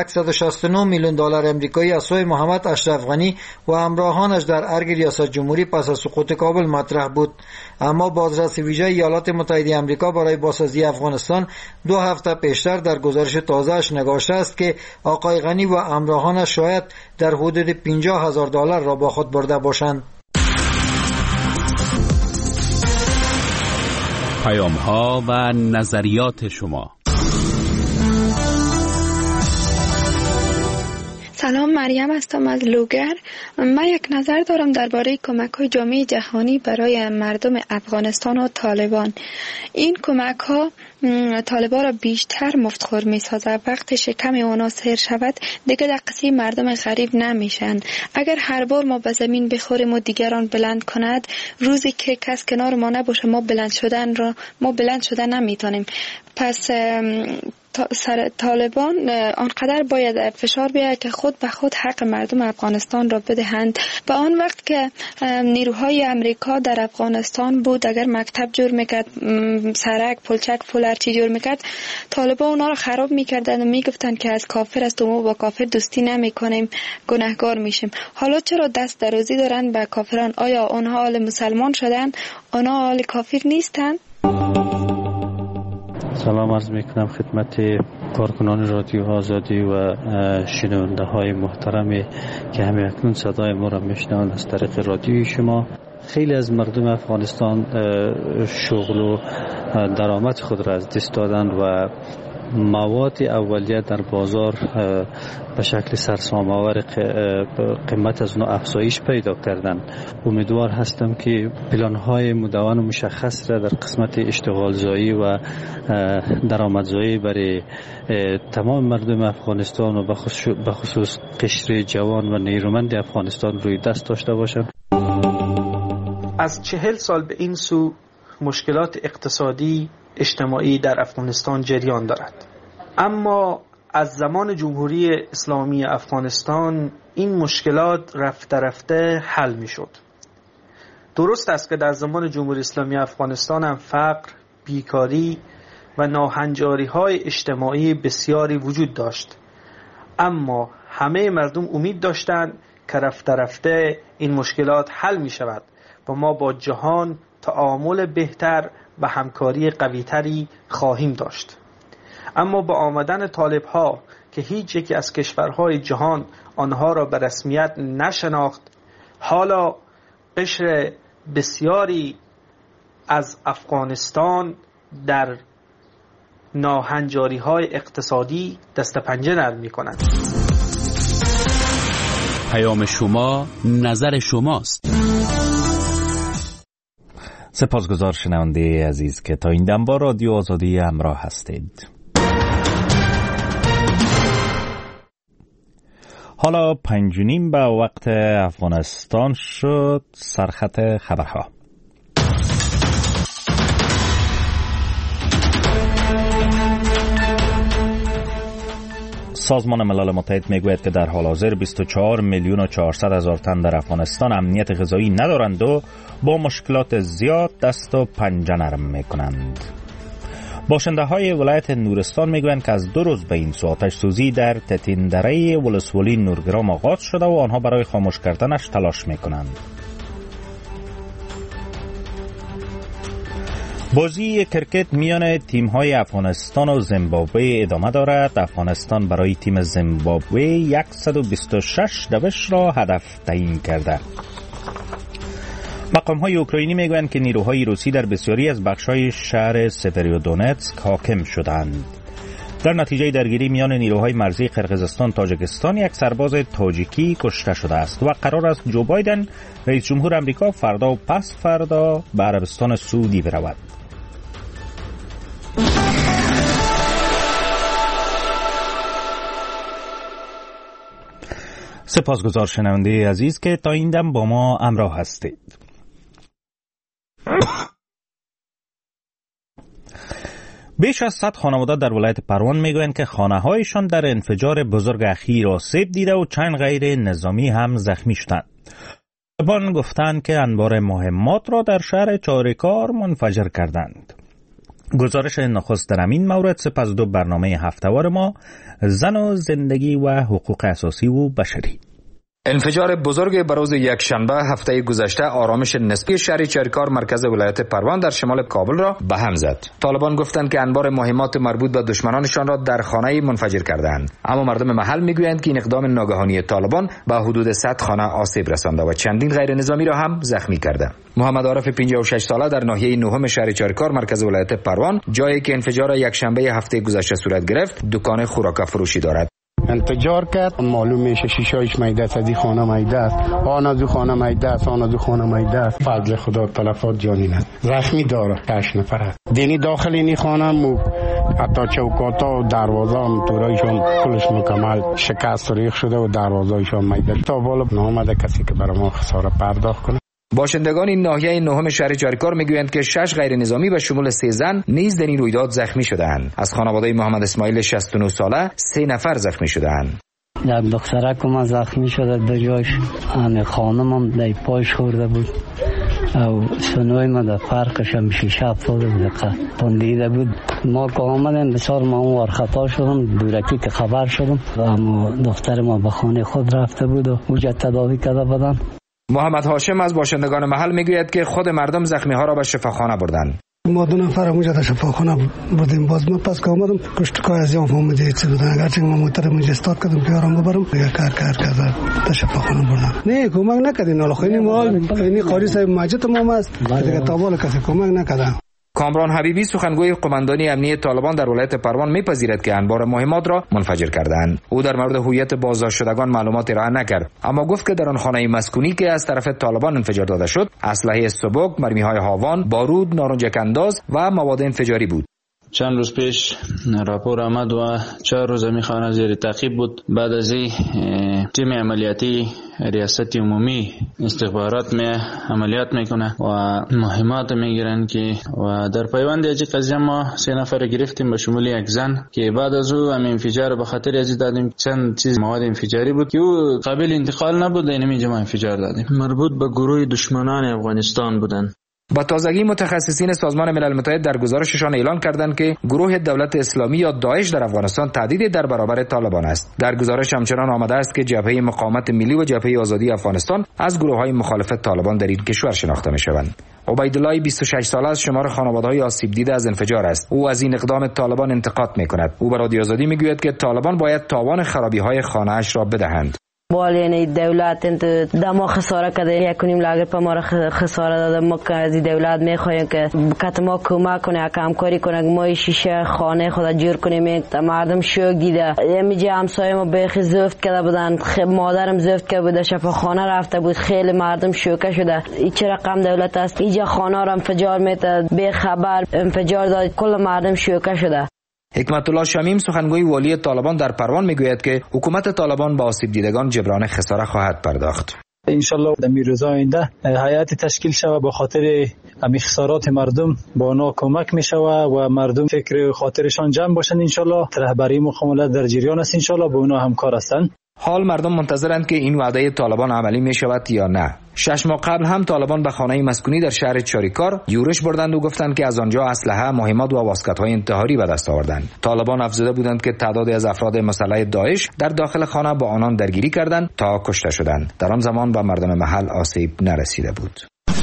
169 میلیون دلار آمریکایی از سوی محمد اشرف غنی و همراهانش در ارگ ریاست جمهوری پس از سقوط کابل مطرح بود، اما بازرس ویژه ایالات متحده آمریکا برای بازسازی افغانستان 2 هفته پیشتر در گزارش تازه‌اش نگاشته است که آقای غنی و همراهانش شاید در حدود 50,000 دلار را با خود برده باشند. پیام‌ها و نظریات شما. سلام، مریم هستم از لوگر. من یک نظر دارم درباره کمک‌های جامعه جهانی برای مردم افغانستان و طالبان. این کمک‌ها طالبان را بیشتر مفتخور می‌سازد. وقتی شکم اونا سیر شود دیگه دقیقی مردم غریب نمیشن. اگر هر بار ما به زمین بخوریم و دیگران بلند کند، روزی که کس کنار ما نباشه ما بلند شدن نمیتونیم. پس طالبان آنقدر باید فشار بیاید که خود به خود حق مردم افغانستان را بدهند. به آن وقت که نیروهای امریکا در افغانستان بود، اگر مکتب جور میکرد، سرک، پلچک، پول هرچی جور میکرد، طالبان اونا را خراب میکردن و میگفتن که از کافر است و ما با کافر دوستی نمیکنیم، گناهگار میشیم. حالا چرا دست درازی دارن به کافران؟ آیا آنها آل مسلمان شدن؟ آنها آل کافر نیستن؟ سلام عرض میکنم خدمت کارکنان رادیو آزادی و شنونده های محترمی که همه اکنون صدای ما را میشنوند از طریق رادیوی شما. خیلی از مردم افغانستان شغل و درآمد خود را از دست دادند و مواد اولیه در بازار به شکل سرسام‌آور قیمت از اون افزایش پیدا کردن. امیدوار هستم که پلان‌های مدون و مشخص را در قسمت اشتغالزایی و درآمدزایی برای تمام مردم افغانستان و به خصوص قشر جوان و نیرومند افغانستان روی دست داشته باشند. از 40 سال به این سو مشکلات اقتصادی اجتماعی در افغانستان جریان دارد، اما از زمان جمهوری اسلامی افغانستان این مشکلات رفته رفته حل می شد. درست است که در زمان جمهوری اسلامی افغانستان هم فقر، بیکاری و ناهنجاری های اجتماعی بسیاری وجود داشت، اما همه مردم امید داشتند که رفته رفته این مشکلات حل می شود و ما با جهان تعامل بهتر و همکاری قویتری خواهیم داشت. اما با آمدن طالب‌ها که هیچ یکی از کشورهای جهان آنها را به رسمیت نشناخت. حالا قشر بسیاری از افغانستان در ناهنجاری‌های اقتصادی دست پنجه نرم می‌کنند. پیام شما، نظر شماست. سپاسگزار شنونده عزیز که تا این دم با رادیو آزادی همراه هستید. حالا 5:30 به وقت افغانستان شد. سرخط خبرها. سازمان ملل متحد میگوید که در حال حاضر 24,400,000 تن در افغانستان امنیت غذایی ندارند و با مشکلات زیاد دست و پنجه نرم میکنند. باشنده های ولایت نورستان میگویند که از 2 روز به این سو آتش سوزی در تتین دره ولسوالی نورگرام آغاز شده و آنها برای خاموش کردنش تلاش میکنند. بازی کرکت میان تیم‌های افغانستان و زیمبابوه ادامه دارد. افغانستان برای تیم زیمبابوه 126 دوش را هدف تعیین کرده. مقام‌های اوکراینی میگویند که نیروهای روسی در بسیاری از بخش‌های شهر سوریودونتسک حاکم شدند. در نتیجه درگیری میان نیروهای مرزی قرقیزستان تاجیکستان یک سرباز تاجیکی کشته شده است و قرار است جو بایدن رئیس جمهور آمریکا فردا و پس فردا به عربستان سعودی برود. سپاسگزار شنونده عزیز که تا این دم با ما همراه هستید. بیش از 100 خانواده در ولایت پروان میگویند که خانه‌هایشان در انفجار بزرگ اخیر آسیب دیده و چند غیر نظامی هم زخمی شدند. طالبان گفتند که انبار مهمات را در شهر چارکار منفجر کردند. گزارش نخست در این مورد سپس 2 برنامه هفته‌وار ما، زن و زندگی و حقوق اساسی و بشری. انفجار بزرگ بروز یک شنبه هفته گذشته آرامش نسبی شهر چرکار مرکز ولایت پروان در شمال کابل را به هم زد. طالبان گفتند که انبار مهمات مربوط به دشمنانشان را در خانه منفجر کردند، اما مردم محل میگویند که این اقدام ناگهانی طالبان به حدود 100 خانه آسیب رسانده و چندین غیر نظامی را هم زخمی کرده. محمد عارف 56 ساله در ناحیه نهم شهر چرکار مرکز ولایت پروان، جایی که انفجار یک شنبه هفته گذشته صورت گرفت، دکان خوراک فروشی دارد. انفجار کرد، معلوم میشه شیشه‌اش میده است، از این خانه میده است، آن از خانه میده است، آن از خانه میده است. فضل خدا تلفات جانی نه. زخمی داره 8 نفر است. دینی داخل این خانه مو حتی چوکاتا و دروازه هم طورایشون کلش مکمل شکست و ریخ شده و دروازه‌ایشون میده. تا بالا نامده کسی که برای ما خسارت پرداخت کنه. باشندگان این ناحیه نهم شهر چرکار میگویند که 6 غیر نظامی به شمول 3 زن نیز در این رویداد زخمی شدند. از خانواده محمد اسماعیل 69 ساله 3 نفر زخمی شدند. یک دخترک زخمی شده به جایش، همه خانمم در پایش خورده بود او سنوی ما در فرقش هم شیشه افتاده بود، پندیده بود. ما که آمدیم بسیار ما اون خطا شدم، دورکی که خبر شدم و اما دختر ما به خانه خود رفته بود و اوجا تداوی کرده بودن. محمد هاشم از باشندگان محل میگوید که خود مردم زخمی ها را به شفاخانه بردند. ما 2 نفر اونجا در شفاخانه بردیم. باز ما پس که آمدم کشتکای از یام فهمیده چی بودن، اگرچه ما موتر منجا استاد کردم که آرام ببرم کار کرد در شفاخانه بردن. نه کمک نکردین، حالا خیلی مال این قاری صاحب ماجت ما است دیگه تابال کسی کمک نکردن. کامران حبیبی سخنگوی قماندانی امنیت طالبان در ولایت پروان میپذیرد که انبار مهمات را منفجر کردند. او در مورد هویت بازداشت شدگان معلومات ارائه نکرد، اما گفت که در آن خانه مسکونی که از طرف طالبان انفجار داده شد، اسلحه سبک، مرمی‌های هاوان، بارود، نارنجک انداز و مواد انفجاری بود. چند روز پیش راپور آمد و 4 روز می خانه زیر تعقیب بود. بعد از این تیم عملیاتی ریاست عمومی استخبارات می عملیات میکنه و مهمات میگیرن که و در پیوند از قضیه ما 3 نفر رو گرفتیم به شمول یک زن که بعد از او هم انفجار به خاطر از دادیم. چند چیز مواد انفجاری بود که او قابل انتقال نبود، اینمی جمع انفجار دادیم. مربوط به گروه دشمنان افغانستان بودن. با تازگی متخصصین سازمان ملل متحد در گزارششان اعلان کردند که گروه دولت اسلامی یا داعش در افغانستان تهدیدی در برابر طالبان است. در گزارش همچنان آمده است که جبهه مقاومت ملی و جبهه آزادی افغانستان از گروه‌های مخالف طالبان در این کشور شناخته می‌شوند. عبیدالله 26 ساله از شمار خانواده‌های آسیب دیده از انفجار است. او از این اقدام طالبان انتقاد می‌کند. او به رادیو آزادی می‌گوید که طالبان باید تاوان خرابی‌های خانه‌اش را بدهند. بالین دولت دما خساره کرده 1.5 لاگر پر ما خساره داده. ما از دولت میخوایم که ما کمک کنه، همکاری کنه، ما شیشه خانه خود جور کنیم. مردم شوک دیده. میگه همسایه ما بخی زفت کرده بودن، مادرم زفت کرده بود، شفاخانه رفته بود، خیلی مردم شوکه شده. این چه رقم دولت است؟ اینجا خانه را انفجار میده، به خبر انفجار داد، کل مردم شوکه شده. حکمت الله شمیم سخنگوی والی طالبان در پروان میگوید که حکومت طالبان با آسیب دیدگان جبران خساره خواهد پرداخت. انشالله در روزهای آینده هیئت تشکیل شود با خاطر همین خسارات مردم با اونا کمک می شود و مردم فکر خاطرشان جمع باشند. انشالله رهبری مقاومت در جریان است، انشالله با اونا همکار هستند. حال مردم منتظرند که این وعده طالبان عملی می شود یا نه. 6 ماه قبل هم طالبان به خانه مسکونی در شهر چاریکار یورش بردند و گفتند که از آنجا اسلحه، مهمات و واسکت‌های انتحاری به دست آوردند. طالبان افزوده بودند که تعدادی از افراد مسلح داعش در داخل خانه با آنان درگیری کردند تا کشته شدند. در آن زمان به مردم محل آسیب نرسیده بود.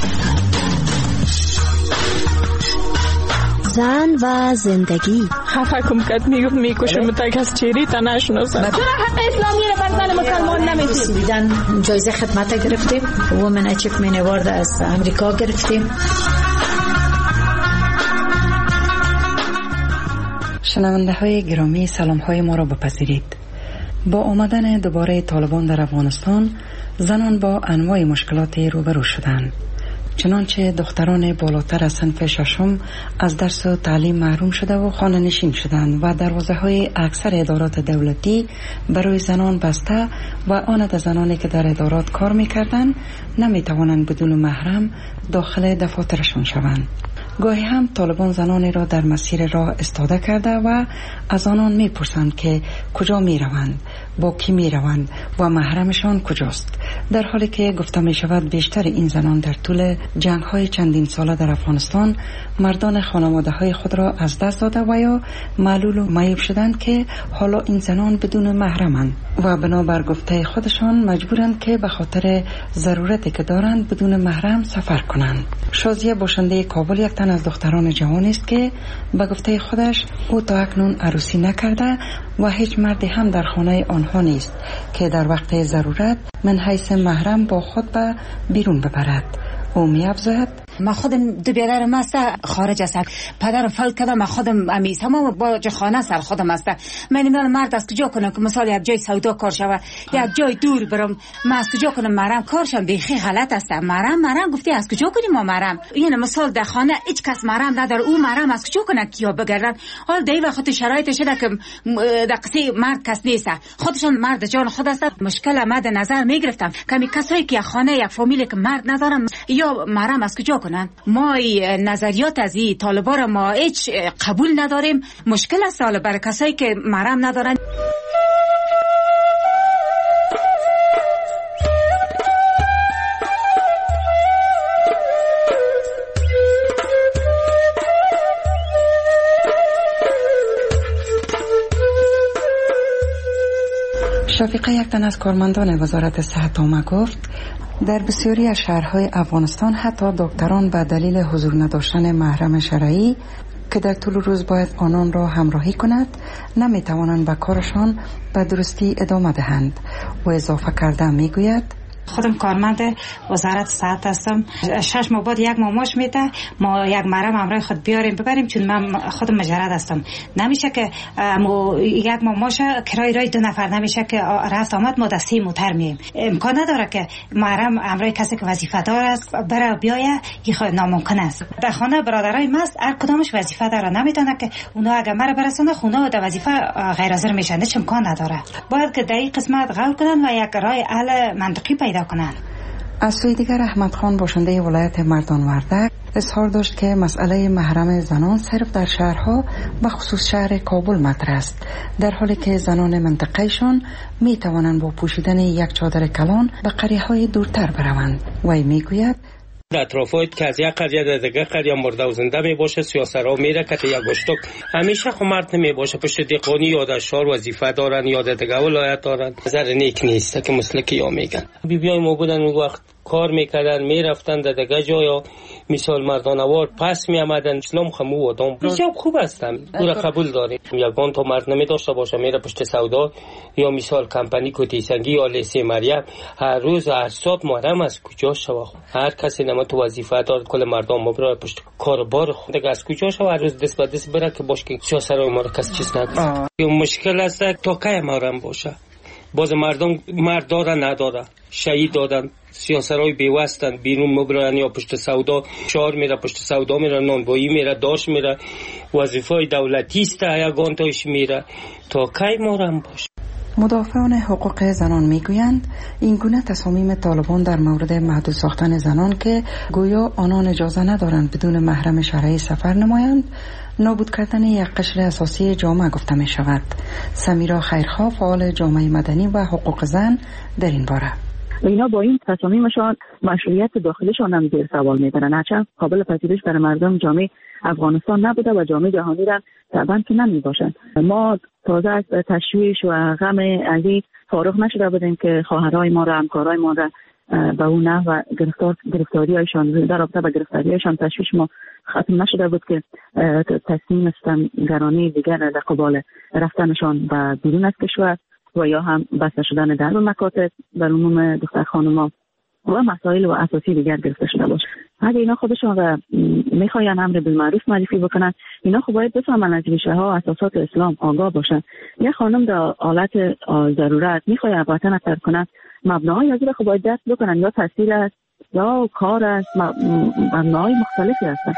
زن و زندگی خفه کم کد میکشم تک از چیری تا نشناسم. چرا حق اسلامی را بر زن مسلمان نمیدید؟ جایزه خدمت گرفتیم، وومن اچیومنت اوارد از امریکا گرفتیم. شنونده های گرامی، سلام های ما را بپذیرید. با آمدن دوباره طالبان در افغانستان، زنان با انواع مشکلاتی روبرو شدند. چنانچه دختران بالاتر از صنف ششم از درس و تعلیم محروم شده و خانه نشین شدند و دروازه‌های اکثر ادارات دولتی برای زنان بسته و آن زنانی که در ادارات کار می‌کردند نمی‌توانند بدون محرم داخل دفاترشان شوند. گاهی هم طالبان زنانی را در مسیر راه استاده کرده و از آنان می‌پرسند که کجا می‌روند، با کی می‌روند و محرمشان کجاست، در حالی که گفته می‌شود بیشتر این زنان در طول جنگ‌های چندین ساله در افغانستان مردان خانواده‌های خود را از دست داده و یا معلول و معیوب شدند که حالا این زنان بدون محرمند و بنابر گفته خودشان مجبورند که به خاطر ضرورتی که دارند بدون محرم سفر کنند. شازیه باشنده کابل یک تن از دختران جوان است که به گفته خودش او تا اکنون عروسی نکرده و هیچ مردی هم در خانه آنها نیست که در وقت ضرورت من حیث محرم با خود به بیرون ببرد. او می‌افزاید ما خودم دو برادرم است خارج است، پدرم فوت کرده، ما خودم امیسم و با خانه سر خودم است. من نمیدونم مرد از کجا کنم که مثلا یک جای سودا کار شود، یک جای دور برم، ما از کجا کنم مرم کارشم بیخی غلط است. مرم گفتی از کجا کنیم ما مرم؟ یعنی مثال در خانه هیچ کس مرم نداره، او مرم از کجا کنه کیا بگردن؟ حال دی وقت شرایط شده که در قصه مرد کس نیست، خودشون مرد جان خود است. مشکل مد نظر میگرفتم کمی کسایی که خانه یک فامیلی که مرد ندارن یا مرم از کجا کنن؟ ما نظریات از این طالبا را ما هیچ قبول نداریم. مشکل است حالا برای کسایی که مرم ندارن. شفیقه یک تن از کارمندان وزارت صحت آمد گفت در بسیاری از شهرهای افغانستان حتی دکتران به دلیل حضور نداشتن محرم شرعی که در طول روز باید آنان را همراهی کند نمیتوانند به کارشان به درستی ادامه دهند. و اضافه کرده میگوید خودم کارمند وزارت صحت هستم. 6 ماه بعد یک ماماش میده، ما یک مرم همراه خود بیاریم ببریم چون من خودم مجرد هستم. نمیشه که یک ماماش کرای رای 2 نفر نمیشه که رفت آمد ما در 3 موتر مییم. امکان نداره که مرم همراه کسی که وظیفه دار است بره بیایه، این ناممکن است. در خانه برادرای ماست هر کدامش وظیفه داره، نمیتونه که اونا اگه مرا برسونه خونه و در وظیفه غیر حاضر میشن، هیچ امکان نداره. باید که در این قسمت غور کنن و یک راه حل منطقی پیدا کنن. از سوی دیگر احمد خان باشنده ولایت مردان وردک اظهار داشت که مسئله محرم زنان صرف در شهرها و خصوص شهر کابل مطرح است، در حالی که زنان منطقهشان می توانند با پوشیدن یک چادر کلان به قریه‌های دورتر بروند. وی میگوید در اطرافات که از یک قریه در دیگه قریه مرده و زنده می باشه، سیاسرها میره که یک گشتک همیشه خو مرد نمی باشه. پشت دیقانی یا در شهر وظیفه دارن یا در دیگه ولایت دارن. نظر نیک نیست که مسلکی یا میگن. بیای ما بودن اون وقت کار میکردن، میرفتن در دیگه جا یا مثال مردانوار پس می آمدن. اسلام خمو و دام بسیار خوب هستن، او را قبول داریم. یگان تا مرد نمی داشته باشه میره پشت سودا یا مثال کمپانی کوتیسنگی یا لیسه مریم، هر روز هر ساعت محرم از کجا شوا. هر کسی نما تو وظیفه دار، کل مردم ما برای پشت کاربار خود از کجا شوا، هر روز دست به دست بره که باش که سیاسرای ما رو کس چیز نکنه. مشکل است تا کی محرم باشه. باز مردم مرد داره نداره، شهید دادن، سیاسرهای بیوستن بیرون مبرن یا پشت سودا شهر میره، پشت سودا میره، نانوایی میره، داش میره، وظیفه دولتی است یگان تاش میره. تا کی محرم باشه؟ مدافعان حقوق زنان میگویند این گونه تصامیم طالبان در مورد محدود ساختن زنان که گویا آنان اجازه ندارند بدون محرم شرعی سفر نمایند، نابود کردن یک قشر اساسی جامعه گفته می شود. سمیرا خیرخواه، فعال جامعه مدنی و حقوق زن، در این باره و اینا با این تصامیمشان مشروعیت داخلشان هم زیر سوال میبرن، هرچند قابل پذیرش برای مردم جامعه افغانستان نبوده و جامعه جهانی را طبعا که نمی باشند. ما تازه از تشویش و غم عزیز فارغ نشده بودیم که خواهرای ما را، همکارای ما را به اون نحو گرفتاری هایشان در رابطه با گرفتاری هایشان تشویش ما ختم نشده بود که تصمیم ستمگرانه دیگر در قبال رفتنشان به بیرون از کشور و یا هم بسته شدن در مکاتب در عموم دختر خانوما و مسائل و اساسی دیگر گرفته شده باشه. اگه اینا خودشان را میخواین امر بالمعروف معرفی بکنن، اینا خب باید بفهمن از ریشه ها اساسات اسلام آگاه باشن. یه خانم در حالت ضرورت میخواد وطن ترک کنه، مبناهای از خب باید دست بکنن، یا تحصیل است یا کار است، مبناهای مختلفی هستن.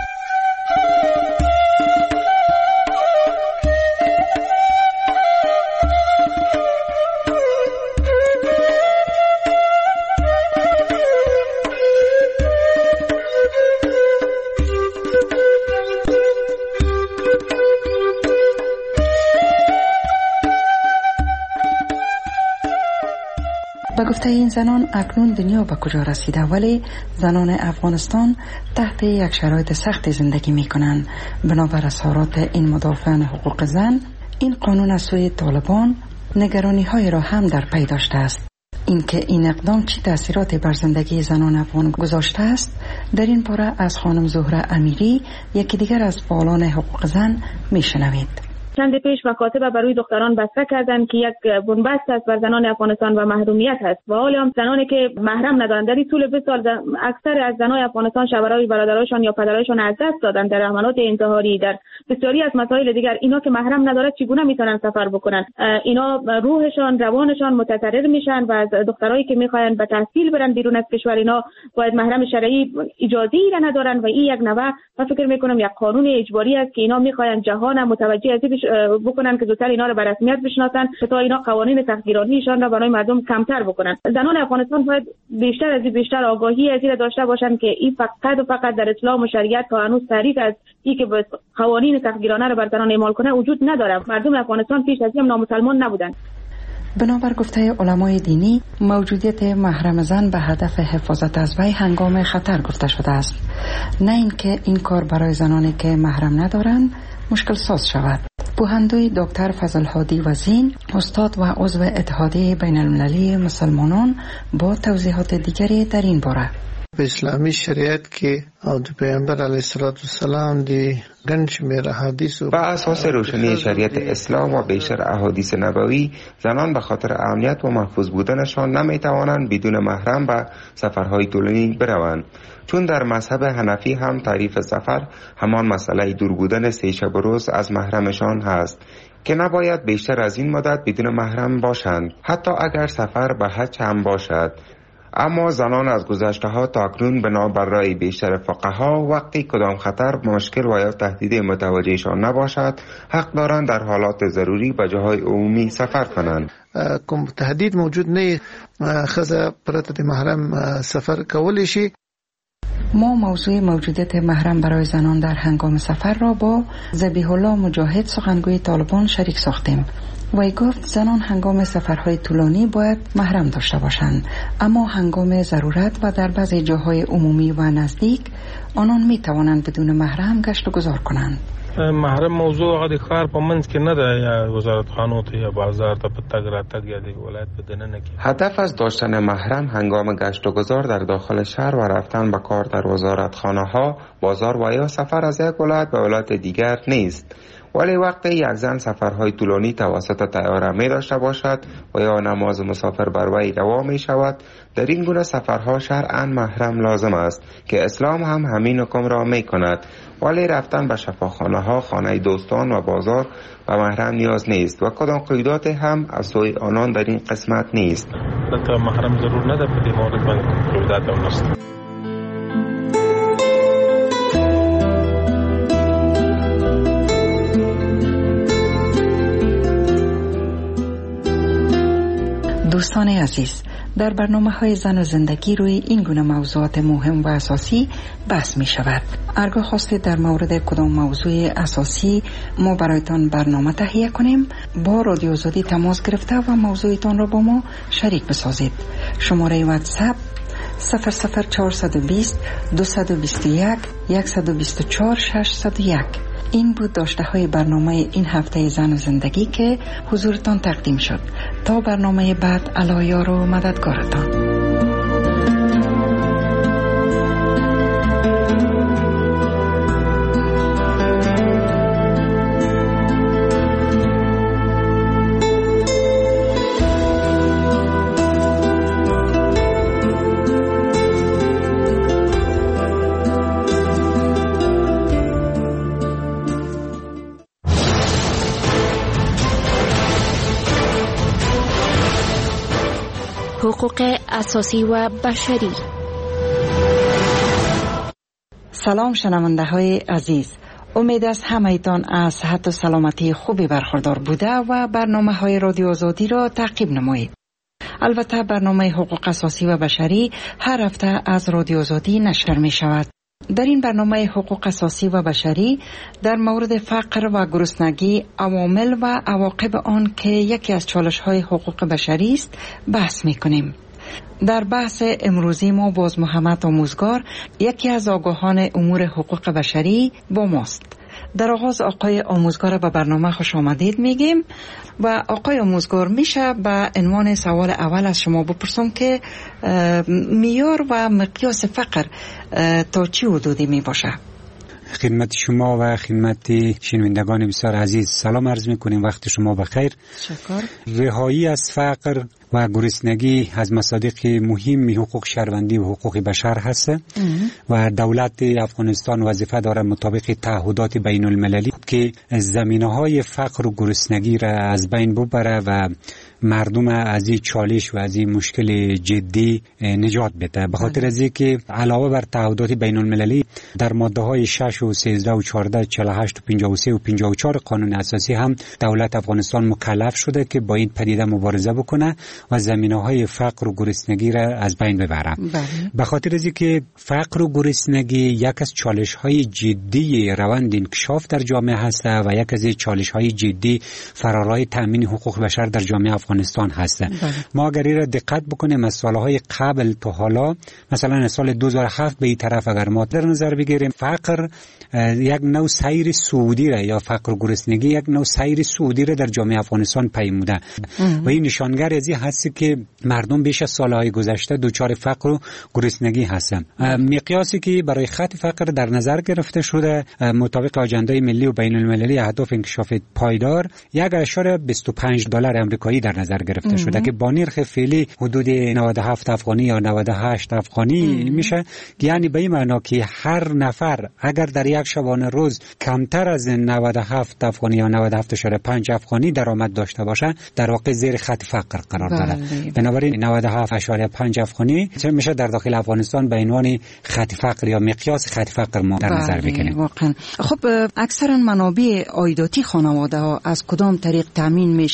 به گفته این زنان اکنون دنیا به کجا رسیده، ولی زنان افغانستان تحت یک شرایط سخت زندگی می کنند. بنابر اظهارات این مدافعان حقوق زن، این قانون از سوی طالبان نگرانی های را هم در پی داشته است. اینکه این اقدام چی تاثیراتی بر زندگی زنان افغان گذاشته است، در این باره از خانم زهره امیری، یکی دیگر از فعالان حقوق زن، می شنوید. چند پیش مکاتب برای دختران بسته کردند که یک بنبست است بر زنان افغانستان و محرومیت هست و حالا هم زنانی که محرم ندارند. در طول 20 سال اکثر از زنان افغانستان شوهرای برادرایشان یا پدرایشان از دست دادند در حملات انتحاری، در بسیاری از مسائل دیگر. اینا که محرم ندارد چگونه میتونن سفر بکنن؟ اینا روحشان، روانشان متضرر میشن و از دخترایی که میخواین به تحصیل برن بیرون از کشور، اینا باید محرم شرعی اجازه ای را ندارن و این یک نوع من فکر میکنم یک قانون اجباری است که اینا میخواین جهان متوجه از بکنن که زودتر اینا رو به رسمیت بشناسن تا اینا قوانین تحقیرانیشان را برای مردم کمتر بکنن. زنان افغانستان باید بیشتر آگاهی از این داشته باشن که این فقط در اسلام و شریعت تا هنوز تعریف از این که قوانین تحقیرانه رو بر زنان اعمال کنه وجود نداره. مردم افغانستان پیش از این نامسلمان نبودن. بنابر گفته علمای دینی، موجودیت محرم زن به هدف حفاظت از وی هنگام خطر گفته شده است، نه اینکه این کار برای زنانی که محرم ندارند مشکل ساز شود. پوهندوی دکتر فضل هادی وزین، استاد و عضو اتحادیه بین المللی مسلمانان، با توضیحات دیگری در این باره. په اسلامي شریعت کې او د پیغمبر علیه السلام دی گنج میره حدیث بر اساس روشنی شریعت اسلام و بیشتر احادیث نبوی، زنان به خاطر امنیت و محفوظ بودنشان نمیتوانند بدون محرم به سفرهای طولانی بروند، چون در مذهب حنفی هم تعریف سفر همان مسئله دور بودن 3 شب و روز از محرمشان هست که نباید بیشتر از این مدت بدون محرم باشند، حتی اگر سفر به حج هم باشد. اما زنان از گذشته ها تا اکنون بنا بر رأی بیشتر فقها وقتی کدام خطر مشکل و یا تهدید متوجهشان نباشد، حق دارند در حالات ضروری به جاهای عمومی سفر کنند. کوم تهدید موجود نه، خزه پرته د محرم سفر کولی شي. ما موضوع موجودیت محرم برای زنان در هنگام سفر را با ذبیح الله مجاهد سخنگوی طالبان شریک ساختیم. وی گفت زنان هنگام سفرهای طولانی باید محرم داشته باشند، اما هنگام ضرورت و در بعضی جاهای عمومی و نزدیک آنان می توانند بدون محرم گشت و گذار کنند. محرم موضوع هغه د ښار په منځ کې نه ده یا وزارت خانو ته یا بازار ته په تګ راتګ یا د ولایت په دننه کې. هدف از داشتن محرم هنگام گشت و گذار در داخل شهر و رفتن به کار در وزارت خانه ها، بازار و یا سفر از یک ولایت به ولایت دیگر نیست. ولی وقتی یک زن سفرهای طولانی توسط طیاره می داشته باشد و یا نماز مسافر بر وی روا می شود، در این گونه سفرها شرعاً محرم لازم است که اسلام هم همین حکم را می کند. ولی رفتن به شفاخانه ها، خانه دوستان و بازار و محرم نیاز نیست و کدام قیودات هم از سوی آنان در این قسمت نیست. دلته محرم ضرور نه ده، په دې مورد باندې قیودات هم نشته. دوستان عزیز، در برنامه‌های زن و زندگی روی این گونه موضوعات مهم و اساسی بحث می شود. هرگاه خواستید در مورد کدام موضوع اساسی ما برایتان برنامه تهیه کنیم، با رادیو آزادی تماس گرفته و موضوعتان را با ما شریک بسازید. شماره واتساپ 00420 221 124 601. این بود داشته های برنامه این هفته زن و زندگی که حضورتان تقدیم شد. تا برنامه بعد، الایار و مددگارتان. حقوق اساسی و بشری. سلام شنونده های عزیز، امید است همه‌تان از صحت و سلامتی خوبی برخوردار بوده و برنامه های رادیو آزادی را تعقیب نمایید. البته برنامه حقوق اساسی و بشری هر هفته از رادیو آزادی نشر می شود. در این برنامه حقوق اساسی و بشری در مورد فقر و گرسنگی، عوامل و عواقب آن که یکی از چالش‌های حقوق بشری است بحث می‌کنیم. در بحث امروزی ما باز محمد آموزگار، یکی از آگاهان امور حقوق بشری، با ماست. در آغاز آقای آموزگار به برنامه خوش آمدید میگیم و آقای آموزگار میشه به عنوان سوال اول از شما بپرسم که معیار و مقیاس فقر تا چه حدودی می باشه؟ خدمت شما و خدمت شنوندگان بسیار عزیز سلام عرض میکنیم، وقت شما بخیر. شکر. رهایی از فقر و گرسنگی از مصادیق مهم حقوق شهروندی و حقوق بشر هست و دولت افغانستان وظیفه داره مطابق تعهدات بین المللی که زمینه‌های فقر و گرسنگی را از بین ببره و مردم از این چالش و از این مشکل جدی نجات بده. به خاطر از اینکه علاوه بر تعهدات بین المللی در ماده های 6 و 13 و 14 48 و 53 و 54 قانون اساسی هم دولت افغانستان مکلف شده که با این پدیده مبارزه بکنه و زمینه‌های فقر و گرسنگی را از بین ببره. به خاطر از اینکه فقر و گرسنگی یک از چالش‌های جدی روند انکشاف در جامعه هست و یک از چالش‌های جدی فرارای تامین حقوق بشر در جامعه افغانستان هست. ما اگر را دقت بکنیم از سالهای قبل تا حالا، مثلا سال 2007 به این طرف اگر ما در نظر بگیریم، فقر یک نوع سیر سعودی را یا فقر و گرسنگی یک نوع سیر سعودی را در جامعه افغانستان پیموده و این نشانگر از این هست که مردم بیش از سالهای گذشته دچار فقر و گرسنگی هستند. مقیاسی که برای خط فقر در نظر گرفته شده مطابق آژاندای ملی و بین المللی اهداف انکشاف پایدار $1.25 آمریکایی در نظر گرفته شده که با نرخ فعلی حدود 97 افغانی یا 98 افغانی میشه. یعنی به این معنا که هر نفر اگر در یک شبانه روز کمتر از 97 افغانی یا 97.5 افغانی درآمد داشته باشه، در واقع زیر خط فقر قرار داره. بنابراین 97.5 افغانی چه میشه در داخل افغانستان به عنوان خط فقر یا مقیاس خط فقر ما در نظر بگیریم. واقعا خب اکثرا منابع عایداتی خانواده ها از کدام طریق تامین میشه؟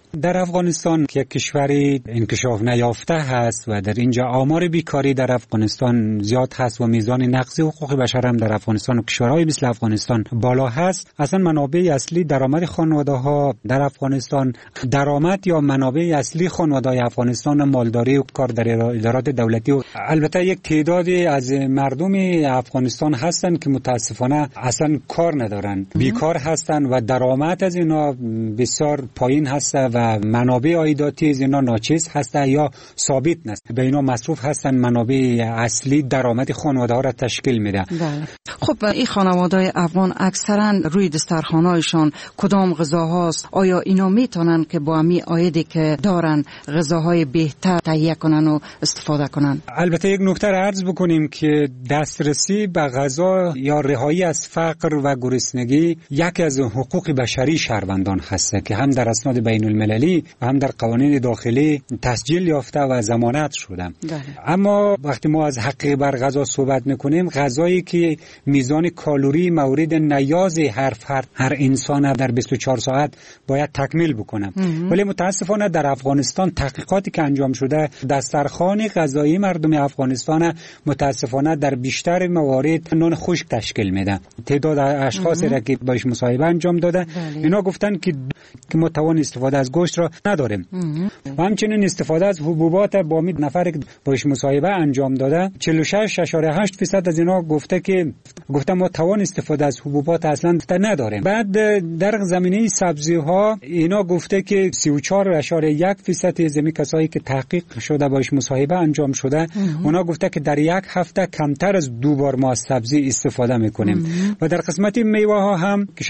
در افغانستان که کشوری انکشاف نیافته هست و در اینجا آمار بیکاری در افغانستان زیاد هست و میزان نقض حقوق بشر هم در افغانستان و کشورهای مثل افغانستان بالا هست، اصلا منابع اصلی درآمد خانواده‌ها در افغانستان، درآمد یا منابع اصلی خانواده‌های افغانستان مالداری و کار در ادارات دولتی و البته یک تعدادی از مردم افغانستان هستند که متاسفانه اصلا کار ندارن، بیکار هستند و درآمد از اینا بسیار پایین هست و منابع عایداتی از اینا ناچیز هست یا ثابت نیست. به اینا مصروف هستند، منابع اصلی درآمد خانواده ها را تشکیل میده. بله. خب این خانواده‌های افغان اکثرا روی دسترخوان‌هایشان کدام غذاهاست؟ آیا اینا میتونن که با همین عایدی که دارن غذاهای بهتر تهیه کنن و استفاده کنن؟ البته یک نکته را عرض بکنیم که دسترسی به غذا یا رهایی از فقر و گرسنگی یکی از حقوق بشری شهروندان هست که هم در اسناد بین المللی و هم در قوانین داخلی تسجیل یافته و ضمانت شده. اما وقتی ما از حق بر غذا صحبت میکنیم، غذایی که میزان کالری مورد نیاز هر فرد، هر انسان در 24 ساعت باید تکمیل بکنه. ولی متاسفانه در افغانستان تحقیقاتی که انجام شده، دسترخوان غذایی مردم افغانستان متاسفانه در بیشتر موارد نان خشک تشکیل میده. تعداد اشخاصی را که باش مصاحبه انجام داده، اینا گفتن که ما توان استفاده از گوشت را نداریم. و همچنین استفاده از حبوبات با می نفر که باش مصاحبه انجام داده 46.8% از اینا گفته ما توان استفاده از حبوبات اصلا نداریم. بعد در زمینه سبزی ها اینا گفته که 34.1% از این کسایی که تحقیق شده باش مصاحبه انجام شده، اونا گفته که در یک هفته کمتر از 2 بار ما از سبزی استفاده میکنیم. و در قسمت میوه ها هم که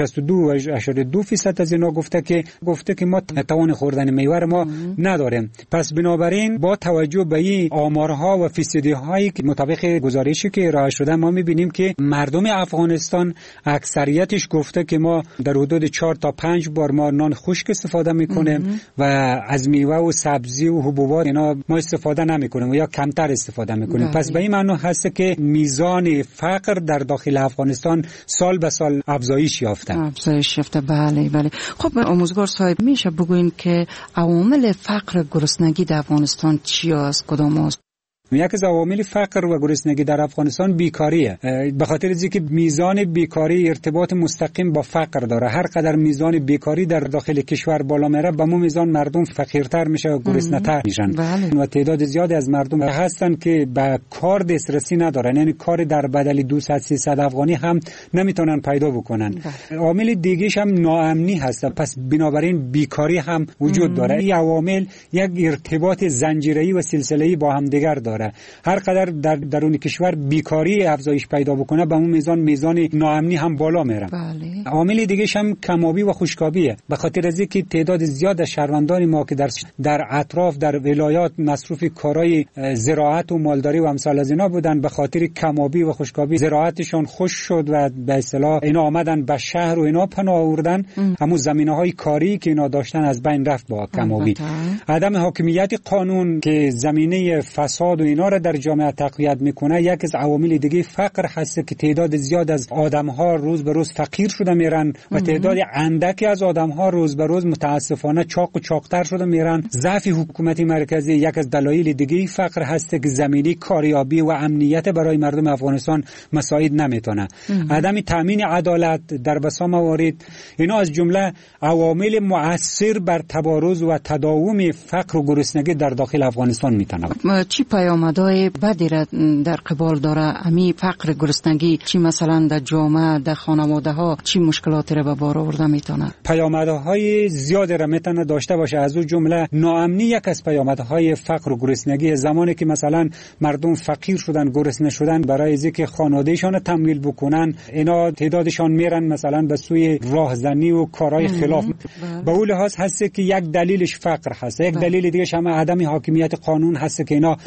62.2% از اینا گفته که ما توان خوردن میوه ما نداریم. پس بنابراین با توجه به این آمارها و فیصدی هایی که مطابق گزارشی که ارائه شده ما میبینیم که مردم افغانستان اکثریتش گفته که ما در حدود 4 تا 5 بار ما نان خشک استفاده میکنیم و از میوه و سبزی و حبوبات اینا ما استفاده نمیکنیم و یا کمتر استفاده میکنیم. پس به این معنی هست که میزان فقر در داخل افغانستان سال به سال افزایش یافته. بله. خب آموزگار صاحب، میشه بگوین که عوامل فقر گرسنگی در افغانستان چی است؟ کدام است؟ یک از عوامل فقر و گرسنگی در افغانستان بیکاریه. به خاطر اینکه میزان بیکاری ارتباط مستقیم با فقر داره. هر قدر میزان بیکاری در داخل کشور بالا میره، به اون میزان مردم فقیرتر میشه و گرسنه‌تر میشن. و تعداد زیادی از مردم هستن که به کار دسترسی ندارن، یعنی کار در بدل 200-300 افغانی هم نمیتونن پیدا بکنن. عامل دیگه‌ش هم ناامنی هست. پس بنابراین بیکاری هم وجود داره. این عوامل یک ارتباط زنجیره‌ای و سلسله‌ای با هم دیگر داره. هر قدر در درون کشور بیکاری افزایش پیدا بکنه، به اون میزان ناامنی هم بالا میره. عامل دیگه هم کمابی و خشکابیه. به خاطر از اینکه تعداد زیاد از شهروندان ما که در اطراف در ولایات مصروف کارهای زراعت و مالداری و امثال از اینا بودن، به خاطر کمابی و خشکابی زراعتشون خشک شد و به اصطلاح اینا آمدن به شهر و اینا پناه آوردن. همون زمینه‌های کاری که اینا داشتن از بین رفت با کمابی. عدم حاکمیت قانون که زمینه فساد و اینا را در جامعه تقویت میکنه، یک از عوامل دیگه فقر هست که تعداد زیاد از آدم‌ها روز به روز فقیر شده میرن و تعداد اندکی از آدم‌ها روز به روز متاسفانه چاق و چاقتر شده میرن. ضعف حکومت مرکزی یک از دلایل دیگه فقر هست که زمینه کاریابی و امنیت برای مردم افغانستان مساعد نمیتونه. عدم تامین عدالت در بسا موارد، اینا از جمله عوامل مؤثر بر تبارز و تداوم فقر و گرسنگی در داخل افغانستان میتونه. چی پیامدهای بدی را در قبال داره امی فقر گرسنگی؟ چی مثلا در جامعه، در خانواده ها چی مشکلاتی را به بار آورده میتونه؟ پیامدهای زیادی را میتونه داشته باشه. از اون جمله ناامنی یک از پیامدهای فقر و گرسنگی. زمانی که مثلا مردم فقیر شدن، گرسنه شدن، برای اینکه خانوادهشان تمویل بکنن، اینا تعدادشان میرن مثلا به سوی راهزنی و کارهای خلاف. به اون لحاظ هست که یک دلیلش فقر هست. یک دلیل دیگه هم عدم حاکمیت قانون هست که اینا ضعیف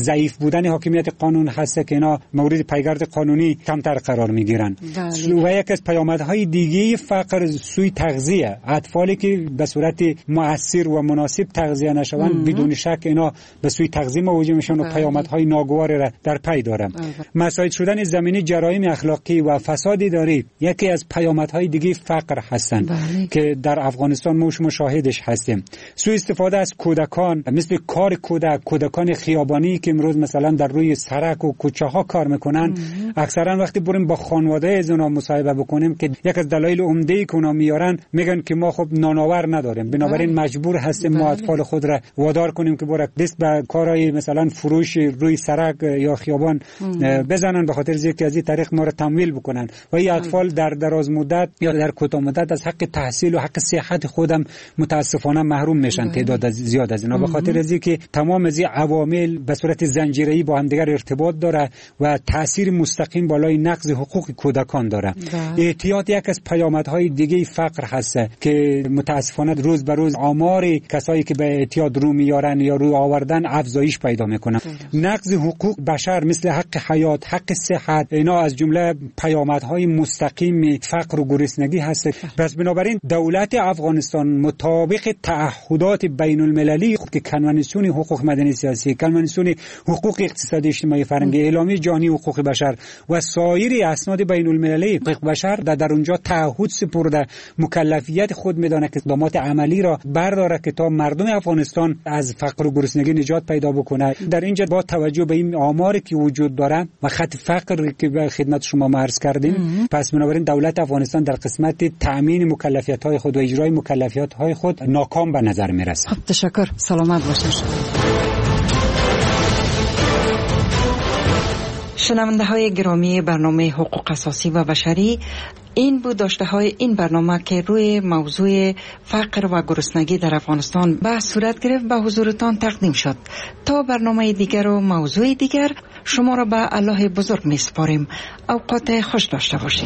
بودن حاکمیت قانون هست که اینا مورد پیگرد قانونی کمتر قرار میگیرن. و یک از پیامدهای دیگه فقر سوی تغذیه، اطفالی که به صورت مؤثر و مناسب تغذیه نشوند بدون شک اینا به سوی تغذیه مواجه میشن و پیامدهای ناگوار را در پی داره. مساعد شدن زمینی جرایم اخلاقی و فساد اداری یکی از پیامدهای دیگه فقر هستند که در افغانستان ما مشاهدش هستیم. سوء استفاده از کودکان، مثل کار کودکان خیابانی که امروز مثلا در روی سرک و کوچه ها کار میکنن، اکثرا وقتی بریم با خانواده از اونا مصاحبه بکنیم که یک از دلایل عمده‌ای که اونا میارن میگن که ما خب نانآور نداریم، بنابراین مجبور هستیم ما اطفال خود را وادار کنیم که برای دست به کارهای مثلا فروش روی سرک یا خیابان بزنن، به خاطر اینکه از این طریق ما را تمویل بکنن و این اطفال در دراز مدت یا در کوتاه مدت از حق تحصیل و حق صحت خودم متاسفانه محروم میشن. تعداد زیاد از اینا به خاطر اینکه تمام از این عوامل به صورت زنجیره‌ای با هم دیگر ارتباط داره و تاثیر مستقیم بالای نقض حقوق کودکان داره. اعتیاد یک از پیامدهای دیگه فقر هست که متاسفانه روز به روز آمار کسایی که به اعتیاد رو میارن یا روی آوردن افزایش پیدا میکنن. نقض حقوق بشر مثل حق حیات، حق صحت، اینا از جمله پیامدهای مستقیم فقر و گرسنگی هست. پس بنابراین دولت افغانستان مطابق تعهدات بین المللی که کنوانسیون حقوق مدنی سیاسی، کنوانسیون حقوق اقتصادی اجتماعی فرهنگی، اعلامیه جهانی حقوق بشر و سایر اسناد بین المللی حقوق بشر در اونجا تعهد سپرده، مکلفیت خود میدانه که اقدامات عملی را برداره که تا مردم افغانستان از فقر و گرسنگی نجات پیدا بکنه. در اینجا با توجه به این آماری که وجود داره و خط فقر که به خدمت شما عرض کردیم، پس بنابراین دولت افغانستان در قسمت تأمین مکلفیت‌های خود و اجرای مکلفیت‌های خود ناکام به نظر میرسه. تشکر، سلامت باشید. شنونده های گرامی برنامه حقوق اساسی و بشری، این بود داشته های این برنامه که روی موضوع فقر و گرسنگی در افغانستان به صورت گرفت به حضورتان تقدیم شد. تا برنامه دیگر و موضوع دیگر شما را به الله بزرگ می سپاریم. اوقات خوش داشته باشید.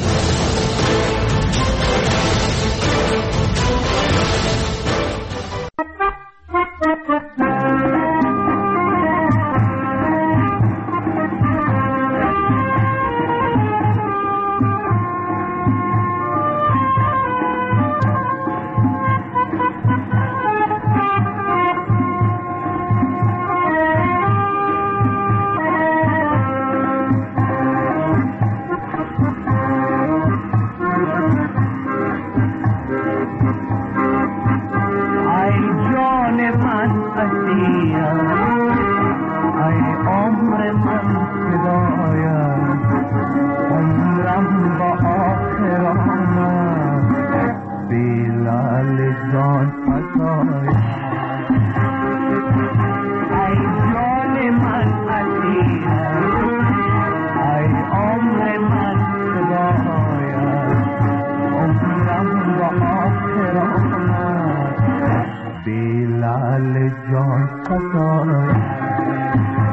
جان